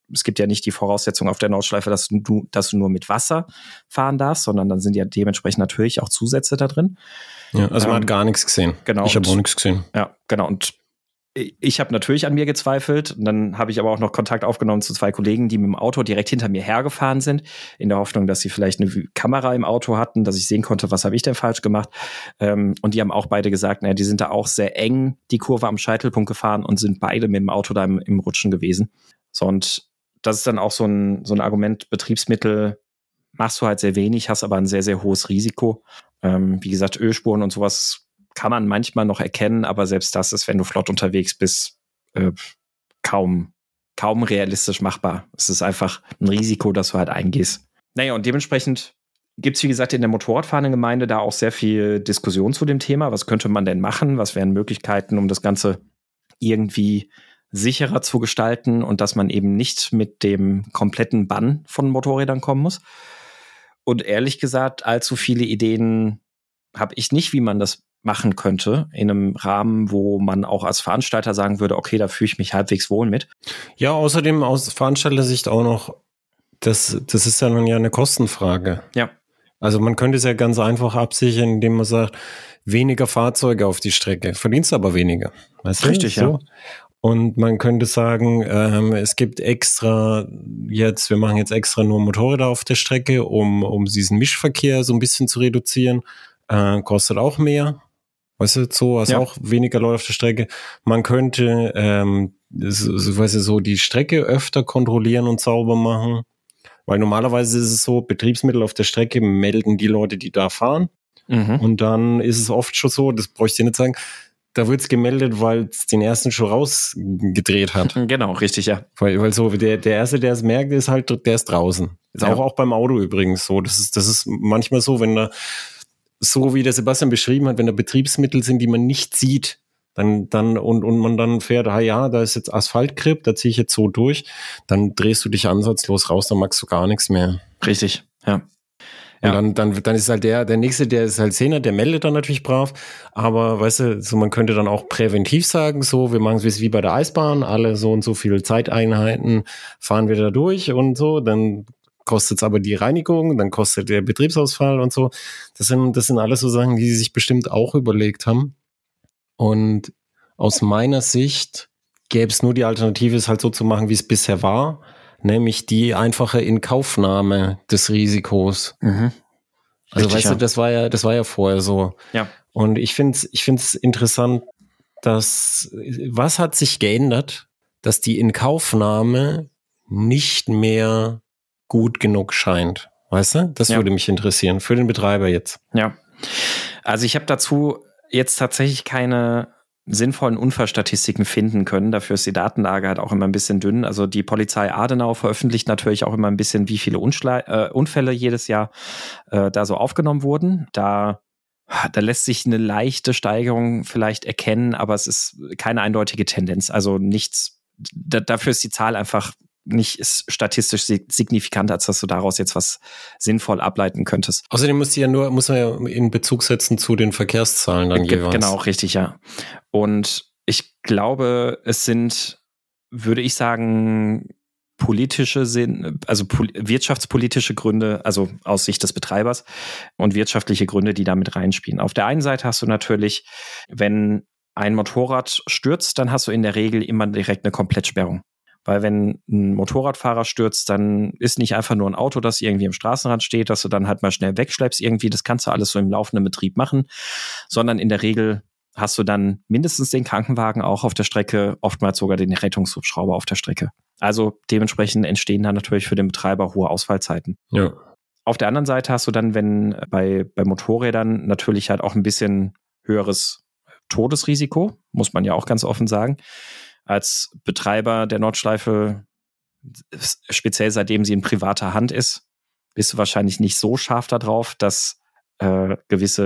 es gibt ja nicht die Voraussetzung auf der Nordschleife, dass du nur mit Wasser fahren darfst, sondern dann sind ja dementsprechend natürlich auch Zusätze da drin. Ja, also man hat gar nichts gesehen. Genau. Ich habe auch nichts gesehen. Ja, genau. Und ich habe natürlich an mir gezweifelt. Und dann habe ich aber auch noch Kontakt aufgenommen zu 2 Kollegen, die mit dem Auto direkt hinter mir hergefahren sind, in der Hoffnung, dass sie vielleicht eine Kamera im Auto hatten, dass ich sehen konnte, was habe ich denn falsch gemacht. Und die haben auch beide gesagt, die sind da auch sehr eng die Kurve am Scheitelpunkt gefahren und sind beide mit dem Auto da im Rutschen gewesen. So, und das ist dann auch so ein Argument, Betriebsmittel machst du halt sehr wenig, hast aber ein sehr, sehr hohes Risiko. Wie gesagt, Ölspuren und sowas kann man manchmal noch erkennen, aber selbst das ist, wenn du flott unterwegs bist, kaum realistisch machbar. Es ist einfach ein Risiko, das du halt eingehst. Naja, und dementsprechend gibt's, wie gesagt, in der motorradfahrenden Gemeinde da auch sehr viel Diskussion zu dem Thema. Was könnte man denn machen? Was wären Möglichkeiten, um das Ganze irgendwie sicherer zu gestalten und dass man eben nicht mit dem kompletten Bann von Motorrädern kommen muss? Und ehrlich gesagt, allzu viele Ideen habe ich nicht, wie man das machen könnte, in einem Rahmen, wo man auch als Veranstalter sagen würde, okay, da fühle ich mich halbwegs wohl mit. Ja, außerdem aus Veranstalter-Sicht auch noch, das ist ja dann ja eine Kostenfrage. Ja. Also man könnte es ja ganz einfach absichern, indem man sagt, weniger Fahrzeuge auf die Strecke, verdienst aber weniger. Weißt du? Richtig, so. ja. Und man könnte sagen, es gibt wir machen jetzt extra nur Motorräder auf der Strecke, um diesen Mischverkehr so ein bisschen zu reduzieren. Kostet auch mehr. Weißt du, so, also auch weniger Leute auf der Strecke. Man könnte, die Strecke öfter kontrollieren und sauber machen. Weil normalerweise ist es so, Betriebsmittel auf der Strecke melden die Leute, die da fahren. Mhm. Und dann ist es oft schon so, das bräuchte ich nicht sagen, da wird's gemeldet, weil es den ersten schon rausgedreht hat. Genau, richtig, ja. Weil so, der Erste, der es merkt, ist halt, der ist draußen. Ist auch beim Auto übrigens so. Das ist manchmal so, wenn da, so wie der Sebastian beschrieben hat, wenn da Betriebsmittel sind, die man nicht sieht, dann und man dann fährt, da ist jetzt Asphaltgrip, da ziehe ich jetzt so durch, dann drehst du dich ansatzlos raus, dann magst du gar nichts mehr. Richtig, ja. Und dann ist halt der Nächste, der ist halt Sehner, der meldet dann natürlich brav, aber weißt du, so man könnte dann auch präventiv sagen, so, wir machen es wie bei der Eisbahn, alle so und so viele Zeiteinheiten fahren wir da durch und so, dann kostet es aber die Reinigung, dann kostet der Betriebsausfall und so. Das sind alles so Sachen, die sie sich bestimmt auch überlegt haben. Und aus meiner Sicht gäbe es nur die Alternative, es halt so zu machen, wie es bisher war, nämlich die einfache Inkaufnahme des Risikos. Mhm. Also richtig, weißt du, das war ja vorher so. Ja. Und ich find's interessant, was hat sich geändert, dass die Inkaufnahme nicht mehr gut genug scheint. Weißt du? Das würde mich interessieren, für den Betreiber jetzt. Ja. Also ich habe dazu jetzt tatsächlich keine sinnvollen Unfallstatistiken finden können. Dafür ist die Datenlage halt auch immer ein bisschen dünn. Also die Polizei Adenau veröffentlicht natürlich auch immer ein bisschen, wie viele Unfälle jedes Jahr da so aufgenommen wurden. Da lässt sich eine leichte Steigerung vielleicht erkennen, aber es ist keine eindeutige Tendenz. Also nichts, dafür ist die Zahl einfach nicht statistisch signifikant, als dass du daraus jetzt was sinnvoll ableiten könntest. Außerdem muss man ja in Bezug setzen zu den Verkehrszahlen dann jeweils. Genau, richtig, ja. Und ich glaube, es sind, würde ich sagen, wirtschaftspolitische Gründe, also aus Sicht des Betreibers und wirtschaftliche Gründe, die da mit reinspielen. Auf der einen Seite hast du natürlich, wenn ein Motorrad stürzt, dann hast du in der Regel immer direkt eine Komplettsperrung. Weil wenn ein Motorradfahrer stürzt, dann ist nicht einfach nur ein Auto, das irgendwie am Straßenrand steht, dass du dann halt mal schnell wegschleppst irgendwie. Das kannst du alles so im laufenden Betrieb machen. Sondern in der Regel hast du dann mindestens den Krankenwagen auch auf der Strecke, oftmals sogar den Rettungshubschrauber auf der Strecke. Also dementsprechend entstehen dann natürlich für den Betreiber hohe Ausfallzeiten. Ja. Auf der anderen Seite hast du dann, wenn bei Motorrädern natürlich halt auch ein bisschen höheres Todesrisiko, muss man ja auch ganz offen sagen. Als Betreiber der Nordschleife, speziell seitdem sie in privater Hand ist, bist du wahrscheinlich nicht so scharf darauf, dass dass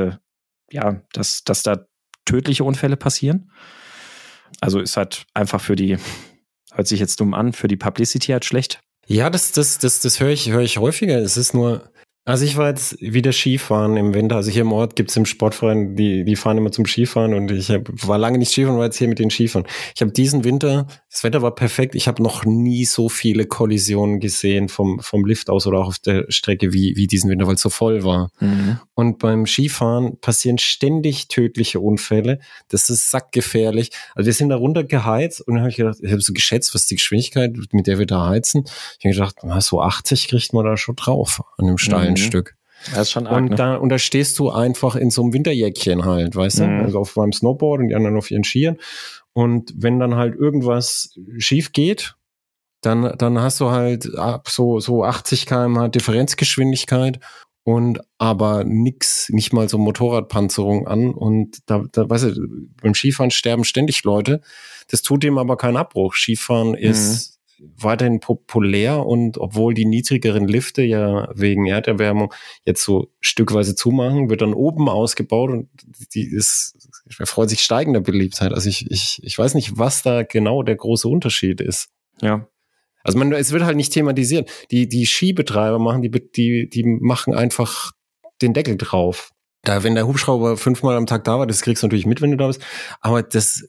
da tödliche Unfälle passieren. Also ist halt einfach hört sich jetzt dumm an, für die Publicity halt schlecht. Ja, das höre ich häufiger. Es ist nur, also ich war jetzt wieder Skifahren im Winter. Also hier im Ort gibt es im Sportverein, die fahren immer zum Skifahren und ich war lange nicht Skifahren, war jetzt hier mit den Skifahren. Ich habe diesen Winter Das Wetter war perfekt. Ich habe noch nie so viele Kollisionen gesehen vom Lift aus oder auch auf der Strecke wie diesen Winter, weil es so voll war. Mhm. Und beim Skifahren passieren ständig tödliche Unfälle. Das ist sackgefährlich. Also wir sind da runter geheizt und dann habe ich gedacht, ich habe so geschätzt, was ist die Geschwindigkeit, mit der wir da heizen. Ich habe gedacht, so 80 kriegt man da schon drauf an einem steilen Stück. Das ist schon arg, und da stehst du einfach in so einem Winterjäckchen halt, weißt du? Also auf meinem Snowboard und die anderen auf ihren Skiern. Und wenn dann halt irgendwas schief geht, dann hast du halt ab so 80 km/h Differenzgeschwindigkeit und aber nicht mal so Motorradpanzerung an. Und da weißt du, beim Skifahren sterben ständig Leute. Das tut dem aber keinen Abbruch. Skifahren ist weiterhin populär und obwohl die niedrigeren Lifte ja wegen Erderwärmung jetzt so stückweise zumachen, wird dann oben ausgebaut und er freut sich steigender Beliebtheit. Also ich weiß nicht, was da genau der große Unterschied ist. Ja. Also es wird halt nicht thematisiert. Die Skibetreiber machen, die machen einfach den Deckel drauf. Wenn der Hubschrauber 5-mal am Tag da war, das kriegst du natürlich mit, wenn du da bist. Aber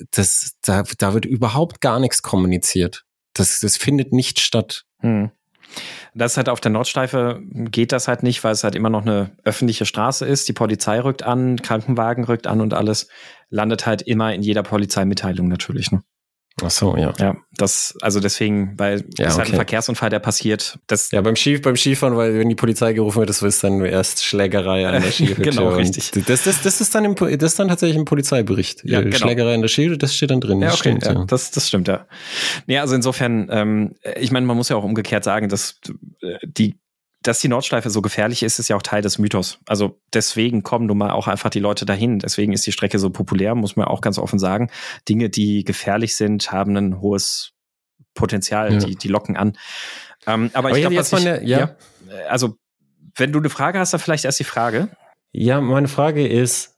da wird überhaupt gar nichts kommuniziert. Das findet nicht statt. Das ist halt auf der Nordschleife geht das halt nicht, weil es halt immer noch eine öffentliche Straße ist. Die Polizei rückt an, Krankenwagen rückt an und alles landet halt immer in jeder Polizeimitteilung natürlich, ne? Ach so, ja. Ja, also deswegen, weil es halt ein Verkehrsunfall, der passiert. Beim Skifahren, weil wenn die Polizei gerufen wird, das ist dann erst Schlägerei an der Skihütte. Genau, richtig. Das ist dann tatsächlich im Polizeibericht. Ja, genau. Schlägerei an der Skihütte, das steht dann drin. Ja, das okay, stimmt, ja. Das stimmt, ja. Nee, also insofern, ich meine, man muss ja auch umgekehrt sagen, dass die Nordschleife so gefährlich ist ja auch Teil des Mythos. Also deswegen kommen nun mal auch einfach die Leute dahin. Deswegen ist die Strecke so populär, muss man auch ganz offen sagen. Dinge, die gefährlich sind, haben ein hohes Potenzial, die locken an. Aber ich glaube, also wenn du eine Frage hast, dann vielleicht erst die Frage. Ja, meine Frage ist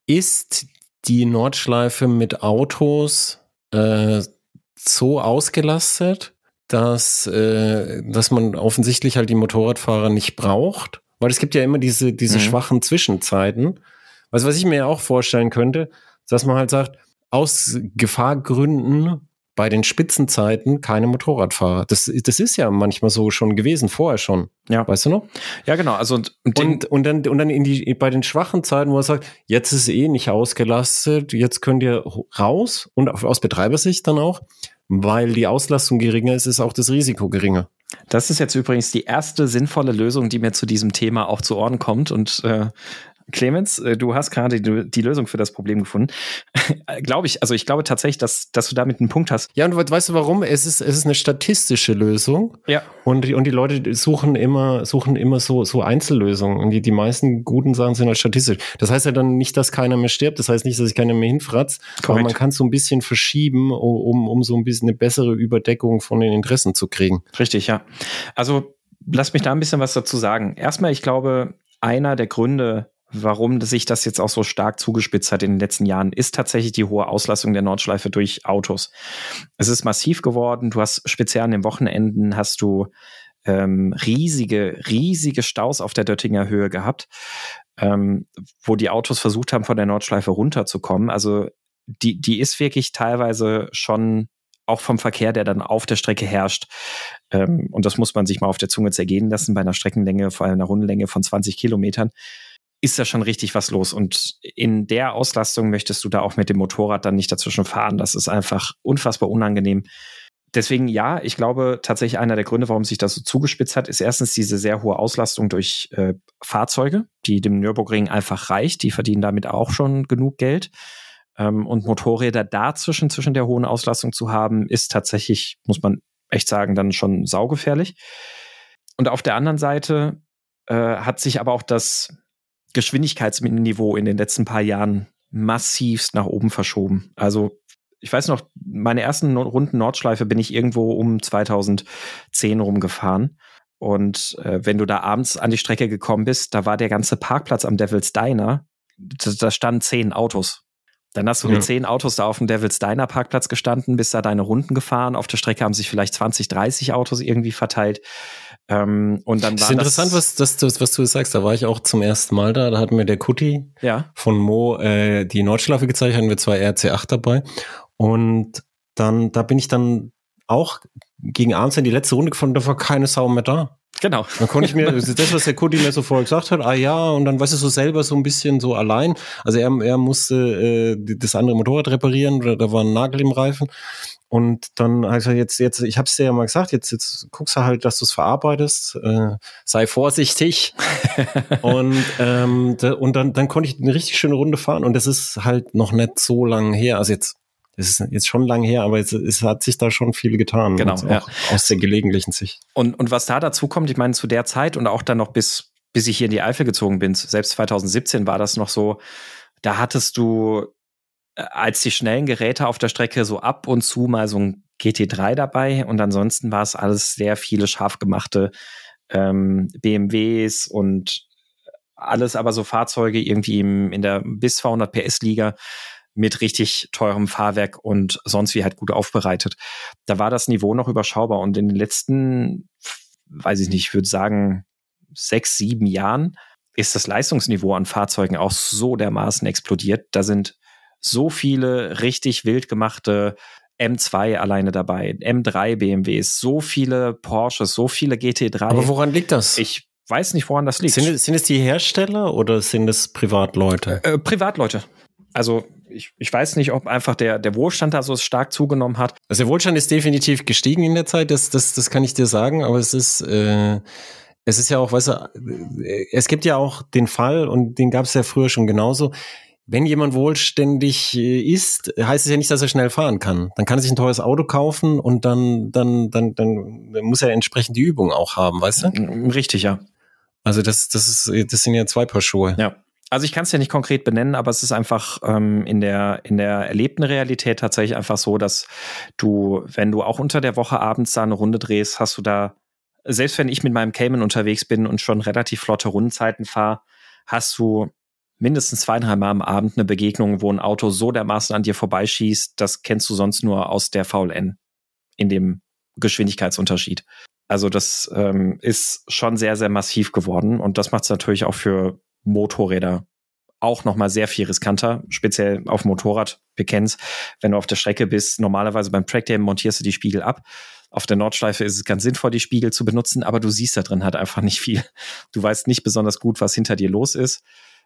die Nordschleife mit Autos so ausgelastet, dass man offensichtlich halt die Motorradfahrer nicht braucht, weil es gibt ja immer diese schwachen Zwischenzeiten. Was ich mir ja auch vorstellen könnte, dass man halt sagt, aus Gefahrgründen bei den Spitzenzeiten keine Motorradfahrer. Das ist ja manchmal so schon gewesen, vorher schon. Ja. Weißt du noch? Ja, genau. Also und dann bei den schwachen Zeiten, wo er sagt, jetzt ist nicht ausgelastet, jetzt könnt ihr raus und aus Betreibersicht dann auch, weil die Auslastung geringer ist auch das Risiko geringer. Das ist jetzt übrigens die erste sinnvolle Lösung, die mir zu diesem Thema auch zu Ohren kommt. Und Clemens, du hast gerade die Lösung für das Problem gefunden. Ich glaube tatsächlich, dass du damit einen Punkt hast. Ja, und weißt du warum? Es ist eine statistische Lösung. Ja. Und die Leute suchen immer so Einzellösungen. Und die meisten guten Sachen sind halt statistisch. Das heißt ja dann nicht, dass keiner mehr stirbt. Das heißt nicht, dass sich keiner mehr hinfratzt. Korrekt. Aber man kann es so ein bisschen verschieben, um so ein bisschen eine bessere Überdeckung von den Interessen zu kriegen. Richtig, ja. Also lass mich da ein bisschen was dazu sagen. Erstmal, ich glaube, einer der Gründe, warum sich das jetzt auch so stark zugespitzt hat in den letzten Jahren, ist tatsächlich die hohe Auslastung der Nordschleife durch Autos. Es ist massiv geworden. Du hast speziell an den Wochenenden hast du riesige Staus auf der Döttinger Höhe gehabt, wo die Autos versucht haben, von der Nordschleife runterzukommen. Also die ist wirklich teilweise schon auch vom Verkehr, der dann auf der Strecke herrscht. Und das muss man sich mal auf der Zunge zergehen lassen bei einer Streckenlänge, vor allem einer Rundenlänge von 20 Kilometern. Ist da schon richtig was los. Und in der Auslastung möchtest du da auch mit dem Motorrad dann nicht dazwischen fahren. Das ist einfach unfassbar unangenehm. Deswegen ja, ich glaube tatsächlich einer der Gründe, warum sich das so zugespitzt hat, ist erstens diese sehr hohe Auslastung durch Fahrzeuge, die dem Nürburgring einfach reicht. Die verdienen damit auch schon genug Geld. Und Motorräder dazwischen, zwischen der hohen Auslastung zu haben, ist tatsächlich, muss man echt sagen, dann schon saugefährlich. Und auf der anderen Seite hat sich aber auch das Geschwindigkeitsniveau in den letzten paar Jahren massivst nach oben verschoben. Also ich weiß noch, meine ersten Runden Nordschleife bin ich irgendwo um 2010 rumgefahren. Und wenn du da abends an die Strecke gekommen bist, da war der ganze Parkplatz am Devil's Diner, da standen 10 Autos. Dann hast du mit 10 Autos da auf dem Devil's Diner Parkplatz gestanden, bist da deine Runden gefahren. Auf der Strecke haben sich vielleicht 20, 30 Autos irgendwie verteilt. Und dann war das ist interessant, was du sagst. Da war ich auch zum ersten Mal da. Da hat mir der Kutti von Mo die Nordschleife gezeigt, hatten wir 2 RC8 dabei. Und da bin ich dann auch gegen abends in die letzte Runde gefahren, da war keine Sau mehr da. Genau. Dann konnte ich mir, das, was der Cody mir so vorher gesagt hat, und dann weißt du so selber so ein bisschen so allein. Also er musste das andere Motorrad reparieren, da war ein Nagel im Reifen. Und dann also jetzt, ich hab's dir ja mal gesagt, jetzt guckst du halt, dass du es verarbeitest, sei vorsichtig. und dann konnte ich eine richtig schöne Runde fahren und das ist halt noch nicht so lang her. Also es ist jetzt schon lang her, aber es hat sich da schon viel getan. Genau, auch aus der gelegentlichen Sicht. Und was da dazu kommt, ich meine, zu der Zeit und auch dann noch bis ich hier in die Eifel gezogen bin, selbst 2017 war das noch so, da hattest du als die schnellen Geräte auf der Strecke so ab und zu mal so ein GT3 dabei und ansonsten war es alles sehr viele scharf gemachte BMWs und alles aber so Fahrzeuge irgendwie in der bis 200 PS Liga mit richtig teurem Fahrwerk und sonst wie halt gut aufbereitet. Da war das Niveau noch überschaubar und in den letzten, weiß ich nicht, ich würde sagen 6, 7 Jahren ist das Leistungsniveau an Fahrzeugen auch so dermaßen explodiert. Da sind so viele richtig wild gemachte M2 alleine dabei, M3 BMWs, so viele Porsches, so viele GT3. Aber woran liegt das? Ich weiß nicht, woran das liegt. Sind es die Hersteller oder sind es Privatleute? Privatleute. Also ich weiß nicht, ob einfach der Wohlstand da so stark zugenommen hat. Also der Wohlstand ist definitiv gestiegen in der Zeit, das kann ich dir sagen, aber es ist ja auch, weißt du, es gibt ja auch den Fall, und den gab es ja früher schon genauso, wenn jemand wohlständig ist, heißt es ja nicht, dass er schnell fahren kann. Dann kann er sich ein teures Auto kaufen und dann muss er entsprechend die Übung auch haben, weißt du? Richtig, ja. Also das sind ja zwei Paar Schuhe. Ja. Also ich kann es ja nicht konkret benennen, aber es ist einfach in der erlebten Realität tatsächlich einfach so, dass du, wenn du auch unter der Woche abends da eine Runde drehst, hast du da, selbst wenn ich mit meinem Cayman unterwegs bin und schon relativ flotte Rundenzeiten fahre, hast du mindestens 2-3 Mal am Abend eine Begegnung, wo ein Auto so dermaßen an dir vorbeischießt, das kennst du sonst nur aus der VLN in dem Geschwindigkeitsunterschied. Also das ist schon sehr, sehr massiv geworden und das macht es natürlich auch für Motorräder auch nochmal sehr viel riskanter, speziell auf dem Motorrad. Wir kennen's, wenn du auf der Strecke bist, normalerweise beim Trackday montierst du die Spiegel ab. Auf der Nordschleife ist es ganz sinnvoll, die Spiegel zu benutzen, aber du siehst da drin halt einfach nicht viel. Du weißt nicht besonders gut, was hinter dir los ist.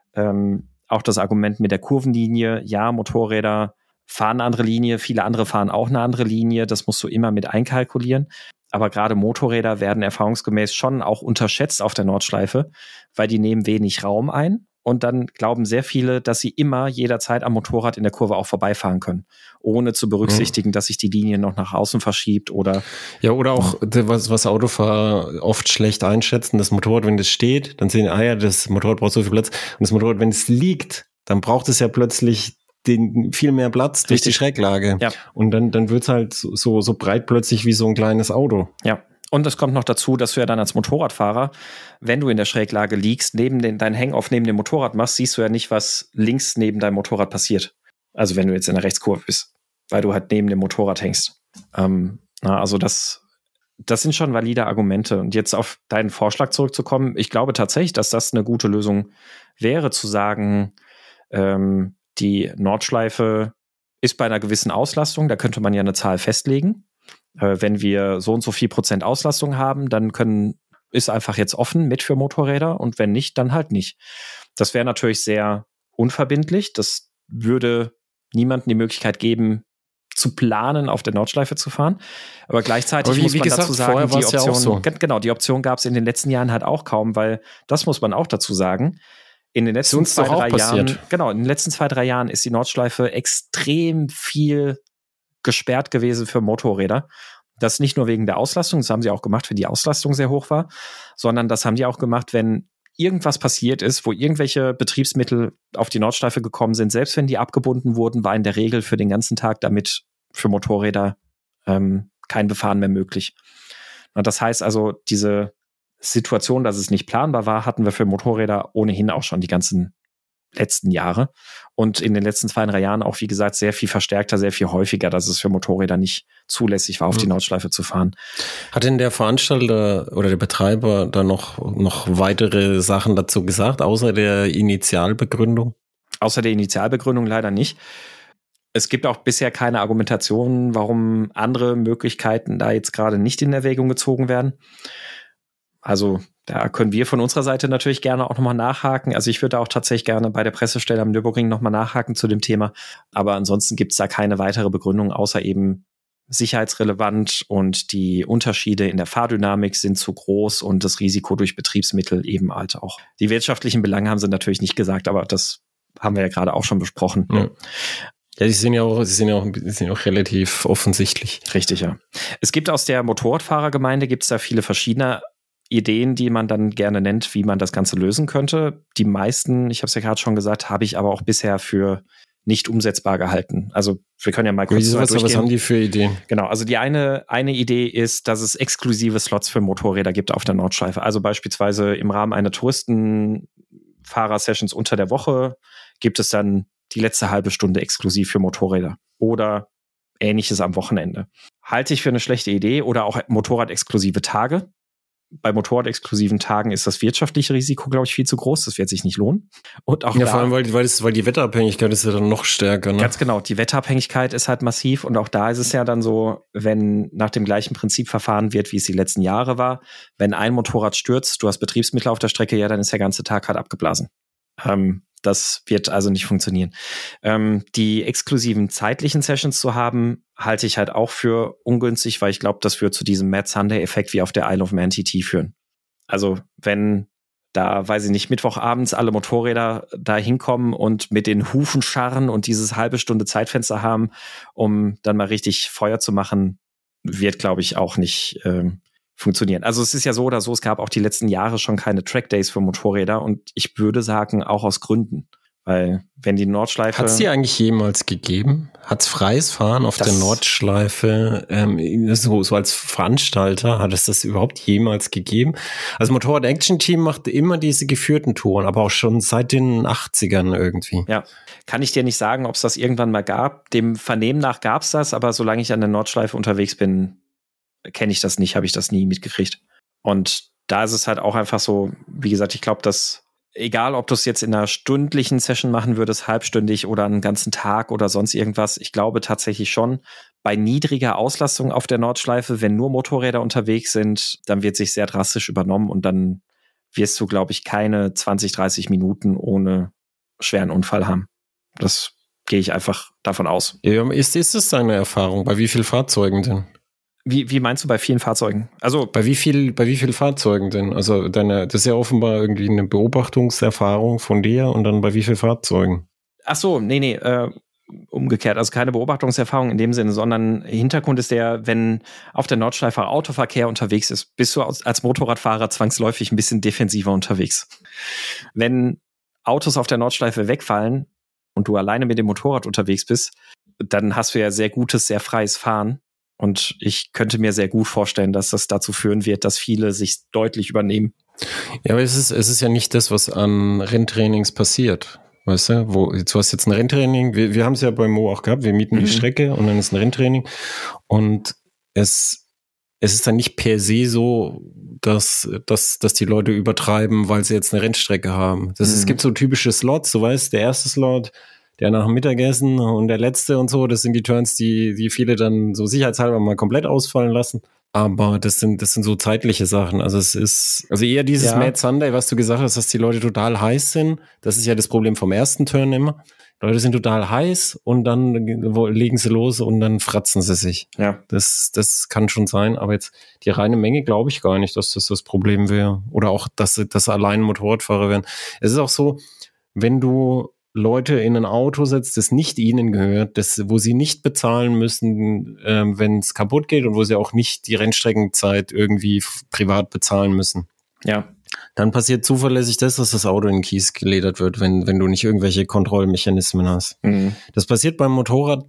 Auch das Argument mit der Kurvenlinie, ja, Motorräder fahren eine andere Linie, viele andere fahren auch eine andere Linie, das musst du immer mit einkalkulieren. Aber gerade Motorräder werden erfahrungsgemäß schon auch unterschätzt auf der Nordschleife, weil die nehmen wenig Raum ein und dann glauben sehr viele, dass sie immer jederzeit am Motorrad in der Kurve auch vorbeifahren können, ohne zu berücksichtigen, dass sich die Linie noch nach außen verschiebt oder auch was Autofahrer oft schlecht einschätzen, das Motorrad, wenn das steht, dann sehen, das Motorrad braucht so viel Platz und das Motorrad, wenn es liegt, dann braucht es ja plötzlich viel mehr Platz durch die Schräglage. Ja. Und dann wird's halt so breit plötzlich wie so ein kleines Auto. Ja. Und es kommt noch dazu, dass du ja dann als Motorradfahrer, wenn du in der Schräglage liegst, dein Hangoff neben dem Motorrad machst, siehst du ja nicht, was links neben deinem Motorrad passiert. Also wenn du jetzt in der Rechtskurve bist, weil du halt neben dem Motorrad hängst. Also das sind schon valide Argumente. Und jetzt auf deinen Vorschlag zurückzukommen, ich glaube tatsächlich, dass das eine gute Lösung wäre, zu sagen, die Nordschleife ist bei einer gewissen Auslastung, da könnte man ja eine Zahl festlegen. Wenn wir so und so viel % Auslastung haben, dann ist einfach jetzt offen mit für Motorräder und wenn nicht, dann halt nicht. Das wäre natürlich sehr unverbindlich. Das würde niemandem die Möglichkeit geben, zu planen, auf der Nordschleife zu fahren. Aber gleichzeitig muss man dazu sagen, die Option, so. Genau, die Option gab es in den letzten Jahren halt auch kaum, weil das muss man auch dazu sagen. In den letzten 2-3 Jahren ist die Nordschleife extrem viel gesperrt gewesen für Motorräder. Das nicht nur wegen der Auslastung, das haben sie auch gemacht, wenn die Auslastung sehr hoch war, sondern das haben die auch gemacht, wenn irgendwas passiert ist, wo irgendwelche Betriebsmittel auf die Nordschleife gekommen sind, selbst wenn die abgebunden wurden, war in der Regel für den ganzen Tag damit für Motorräder kein Befahren mehr möglich. Und das heißt also, diese Situation, dass es nicht planbar war, hatten wir für Motorräder ohnehin auch schon die ganzen letzten Jahre. Und in den letzten 2-3 Jahren auch, wie gesagt, sehr viel verstärkter, sehr viel häufiger, dass es für Motorräder nicht zulässig war, auf die Nordschleife zu fahren. Hat denn der Veranstalter oder der Betreiber da noch weitere Sachen dazu gesagt, außer der Initialbegründung? Außer der Initialbegründung leider nicht. Es gibt auch bisher keine Argumentation, warum andere Möglichkeiten da jetzt gerade nicht in Erwägung gezogen werden. Also da können wir von unserer Seite natürlich gerne auch nochmal nachhaken. Also ich würde auch tatsächlich gerne bei der Pressestelle am Nürburgring nochmal nachhaken zu dem Thema. Aber ansonsten gibt es da keine weitere Begründung, außer eben sicherheitsrelevant und die Unterschiede in der Fahrdynamik sind zu groß und das Risiko durch Betriebsmittel eben halt auch. Die wirtschaftlichen Belange haben sie natürlich nicht gesagt, aber das haben wir ja gerade auch schon besprochen. Ja. Ja, die sind ja auch relativ offensichtlich. Richtig, ja. Es gibt aus der Motorradfahrergemeinde gibt's da viele verschiedene Ideen, die man dann gerne nennt, wie man das Ganze lösen könnte. Die meisten, ich habe es ja gerade schon gesagt, habe ich aber auch bisher für nicht umsetzbar gehalten. Also wir können ja mal kurz durchgehen. Was haben die für Ideen? Genau, also die eine Idee ist, dass es exklusive Slots für Motorräder gibt auf der Nordschleife. Also beispielsweise im Rahmen einer Touristenfahrer-Sessions unter der Woche gibt es dann die letzte halbe Stunde exklusiv für Motorräder oder Ähnliches am Wochenende. Halte ich für eine schlechte Idee oder auch Motorrad-exklusive Tage. Bei Motorrad-exklusiven Tagen ist das wirtschaftliche Risiko, glaube ich, viel zu groß. Das wird sich nicht lohnen. Und auch vor allem, weil die Wetterabhängigkeit ist ja dann noch stärker. Ne? Ganz genau. Die Wetterabhängigkeit ist halt massiv. Und auch da ist es ja dann so, wenn nach dem gleichen Prinzip verfahren wird, wie es die letzten Jahre war, wenn ein Motorrad stürzt, du hast Betriebsmittel auf der Strecke, ja, dann ist der ganze Tag halt abgeblasen. Das wird also nicht funktionieren. Die exklusiven zeitlichen Sessions zu haben, halte ich halt auch für ungünstig, weil ich glaube, das wird zu diesem Mad Sunday-Effekt wie auf der Isle of Man TT führen. Also wenn da, weiß ich nicht, Mittwochabends alle Motorräder da hinkommen und mit den Hufen scharren und dieses halbe Stunde Zeitfenster haben, um dann mal richtig Feuer zu machen, wird, glaube ich, auch nicht funktionieren. Also es ist ja so oder so, es gab auch die letzten Jahre schon keine Trackdays für Motorräder und ich würde sagen, auch aus Gründen. Weil wenn die Nordschleife... Hat es die eigentlich jemals gegeben? Hat es freies Fahren auf der Nordschleife so als Veranstalter? Hat es das überhaupt jemals gegeben? Also Motorrad Action Team macht immer diese geführten Touren, aber auch schon seit den 80ern irgendwie. Ja, kann ich dir nicht sagen, ob es das irgendwann mal gab. Dem Vernehmen nach gab es das, aber solange ich an der Nordschleife unterwegs bin, kenne ich das nicht, habe ich das nie mitgekriegt. Und da ist es halt auch einfach so, wie gesagt, ich glaube, dass egal, ob du es jetzt in einer stündlichen Session machen würdest, halbstündig oder einen ganzen Tag oder sonst irgendwas, ich glaube tatsächlich schon, bei niedriger Auslastung auf der Nordschleife, wenn nur Motorräder unterwegs sind, dann wird sich sehr drastisch übernommen und dann wirst du, glaube ich, keine 20, 30 Minuten ohne schweren Unfall haben. Das gehe ich einfach davon aus. Ja, ist das deine Erfahrung? Bei wie vielen Fahrzeugen denn? Wie meinst du bei vielen Fahrzeugen? Also bei wie viel Fahrzeugen denn? Also das ist ja offenbar irgendwie eine Beobachtungserfahrung von dir und dann bei wie vielen Fahrzeugen? Ach so, nee, umgekehrt. Also keine Beobachtungserfahrung in dem Sinne, sondern Hintergrund ist der, wenn auf der Nordschleife Autoverkehr unterwegs ist, bist du als Motorradfahrer zwangsläufig ein bisschen defensiver unterwegs. Wenn Autos auf der Nordschleife wegfallen und du alleine mit dem Motorrad unterwegs bist, dann hast du ja sehr gutes, sehr freies Fahren. Und ich könnte mir sehr gut vorstellen, dass das dazu führen wird, dass viele sich deutlich übernehmen. Ja, aber es ist ja nicht das, was an Renntrainings passiert. Weißt du, du hast jetzt ein Renntraining, wir haben es ja bei Mo auch gehabt, wir mieten die Strecke und dann ist ein Renntraining. Und es ist dann nicht per se so, dass die Leute übertreiben, weil sie jetzt eine Rennstrecke haben. Es gibt so typische Slots, du weißt, der erste Slot, der nach dem Mittagessen und der letzte und so, das sind die Turns, die viele dann so sicherheitshalber mal komplett ausfallen lassen. Aber das sind so zeitliche Sachen. Also es ist, eher dieses Mad Sunday, was du gesagt hast, dass die Leute total heiß sind. Das ist ja das Problem vom ersten Turn immer. Die Leute sind total heiß und dann legen sie los und dann fratzen sie sich. Ja. Das kann schon sein, aber jetzt die reine Menge glaube ich gar nicht, dass das Problem wäre. Oder auch, dass allein Motorradfahrer wären. Es ist auch so, wenn du Leute in ein Auto setzt, das nicht ihnen gehört, wo sie nicht bezahlen müssen, wenn es kaputt geht und wo sie auch nicht die Rennstreckenzeit irgendwie privat bezahlen müssen. Ja. Dann passiert zuverlässig dass das Auto in den Kies geledert wird, wenn du nicht irgendwelche Kontrollmechanismen hast. Das passiert beim Motorrad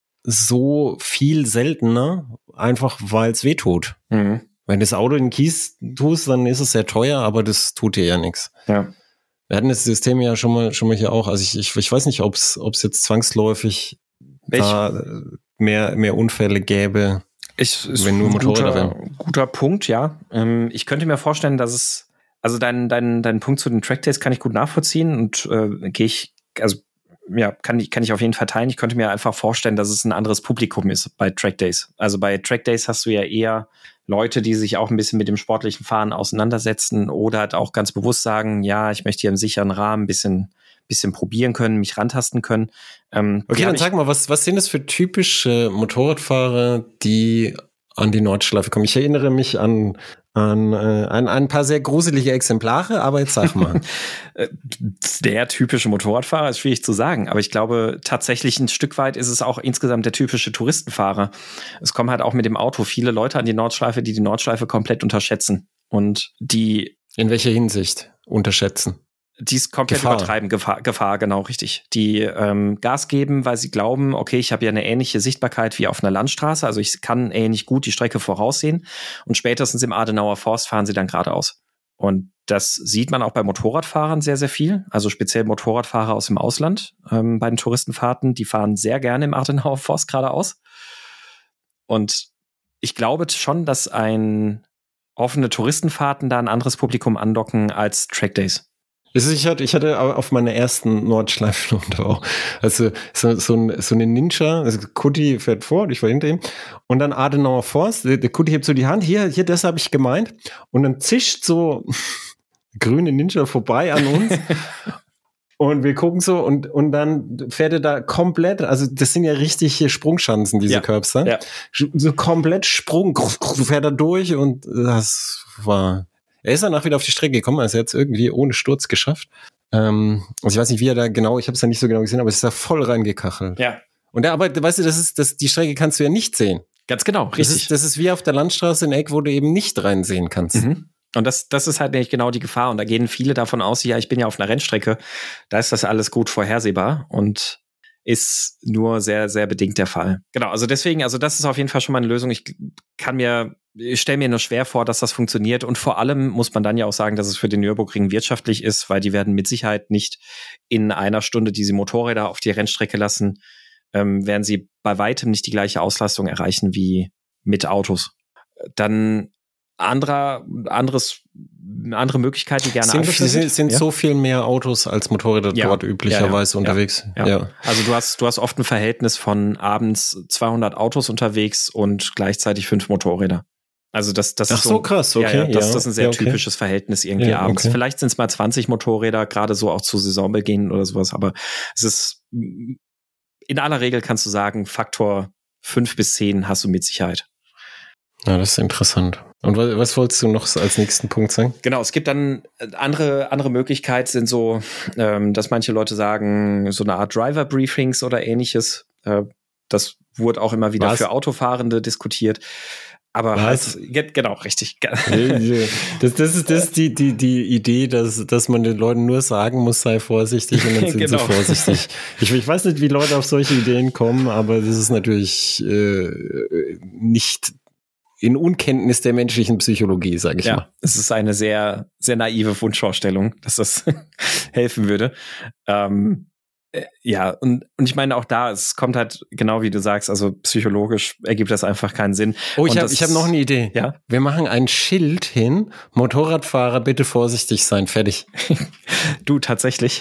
so viel seltener, einfach weil es weh tut. Wenn du das Auto in den Kies tust, dann ist es sehr teuer, aber das tut dir ja nichts. Ja. Wir hatten das System ja schon mal hier auch. Also ich weiß nicht, ob es jetzt zwangsläufig da mehr Unfälle gäbe, wenn nur Motorräder wären. Guter Punkt, ja. Ich könnte mir vorstellen, dass es, also deinen Punkt zu den Trackdays kann ich gut nachvollziehen und kann ich auf jeden Fall teilen. Ich könnte mir einfach vorstellen, dass es ein anderes Publikum ist bei Trackdays. Also bei Trackdays hast du ja eher Leute, die sich auch ein bisschen mit dem sportlichen Fahren auseinandersetzen oder halt auch ganz bewusst sagen, ja, ich möchte hier im sicheren Rahmen ein bisschen probieren können, mich rantasten können. Okay, dann sag mal, was sind das für typische Motorradfahrer, die an die Nordschleife kommen? Ich erinnere mich an ein paar sehr gruselige Exemplare, aber jetzt sag mal. Der typische Motorradfahrer ist schwierig zu sagen, aber ich glaube tatsächlich ein Stück weit ist es auch insgesamt der typische Touristenfahrer. Es kommen halt auch mit dem Auto viele Leute an die Nordschleife, die Nordschleife komplett unterschätzen und die... In welcher Hinsicht unterschätzen? Die es komplett übertreiben, Gefahr, genau, richtig. Die Gas geben, weil sie glauben, okay, ich habe ja eine ähnliche Sichtbarkeit wie auf einer Landstraße, also ich kann ähnlich gut die Strecke voraussehen und spätestens im Adenauer Forst fahren sie dann geradeaus. Und das sieht man auch bei Motorradfahrern sehr, sehr viel, also speziell Motorradfahrer aus dem Ausland bei den Touristenfahrten, die fahren sehr gerne im Adenauer Forst geradeaus. Und ich glaube schon, dass offene Touristenfahrten da ein anderes Publikum andocken als Trackdays. Ich hatte auf meiner ersten Nordschleifenrunde auch, also so eine Ninja, also Kutti fährt vor, ich war hinter ihm, und dann Adenauer Forst, der Kutti hebt so die Hand, hier, das habe ich gemeint, und dann zischt so grüne Ninja vorbei an uns und wir gucken so und dann fährt er da komplett, also das sind ja richtig hier Sprungschanzen, diese Curbs, ne? Ja. So komplett fährt er durch und das war... Er ist danach wieder auf die Strecke gekommen, also er hat es irgendwie ohne Sturz geschafft. Also ich weiß nicht, wie er da genau, ich habe es ja nicht so genau gesehen, aber es ist da voll reingekachelt. Ja. Und aber weißt du, die Strecke kannst du ja nicht sehen. Ganz genau, richtig. Das ist wie auf der Landstraße in Eck, wo du eben nicht reinsehen kannst. Mhm. Und das ist halt nämlich genau die Gefahr. Und da gehen viele davon aus, ja, ich bin ja auf einer Rennstrecke, da ist das alles gut vorhersehbar und ist nur sehr, sehr bedingt der Fall. Genau, also deswegen, also das ist auf jeden Fall schon mal eine Lösung. Ich stelle mir nur schwer vor, dass das funktioniert. Und vor allem muss man dann ja auch sagen, dass es für den Nürburgring wirtschaftlich ist, weil die werden mit Sicherheit nicht in einer Stunde diese Motorräder auf die Rennstrecke lassen, werden sie bei weitem nicht die gleiche Auslastung erreichen wie mit Autos. Dann andere Möglichkeit, die gerne angeführt sind so viel mehr Autos als Motorräder dort üblicherweise unterwegs. Ja. Also du hast oft ein Verhältnis von abends 200 Autos unterwegs und gleichzeitig 5 Motorräder. Also das ist so krass, okay. Das ist ein sehr typisches Verhältnis irgendwie abends. Okay. Vielleicht sind es mal 20 Motorräder, gerade so auch zu Saisonbeginn oder sowas, aber es ist in aller Regel kannst du sagen, Faktor 5 bis 10 hast du mit Sicherheit. Ja, das ist interessant. Und was wolltest du noch als nächsten Punkt sagen? Genau, es gibt dann andere Möglichkeiten, sind so, dass manche Leute sagen, so eine Art Driver-Briefings oder ähnliches. Das wurde auch immer wieder für Autofahrende diskutiert. Aber halt, genau, richtig. Das ist die Idee, dass man den Leuten nur sagen muss, sei vorsichtig, und dann sind sie vorsichtig. Ich weiß nicht, wie Leute auf solche Ideen kommen, aber das ist natürlich nicht in Unkenntnis der menschlichen Psychologie, sage ich mal. Es ist eine sehr, sehr naive Wunschvorstellung, dass das helfen würde. Und ich meine auch da, es kommt halt genau wie du sagst, also psychologisch ergibt das einfach keinen Sinn. Oh, ich hab noch eine Idee. Ja? Wir machen ein Schild hin, Motorradfahrer bitte vorsichtig sein, fertig. Du, tatsächlich.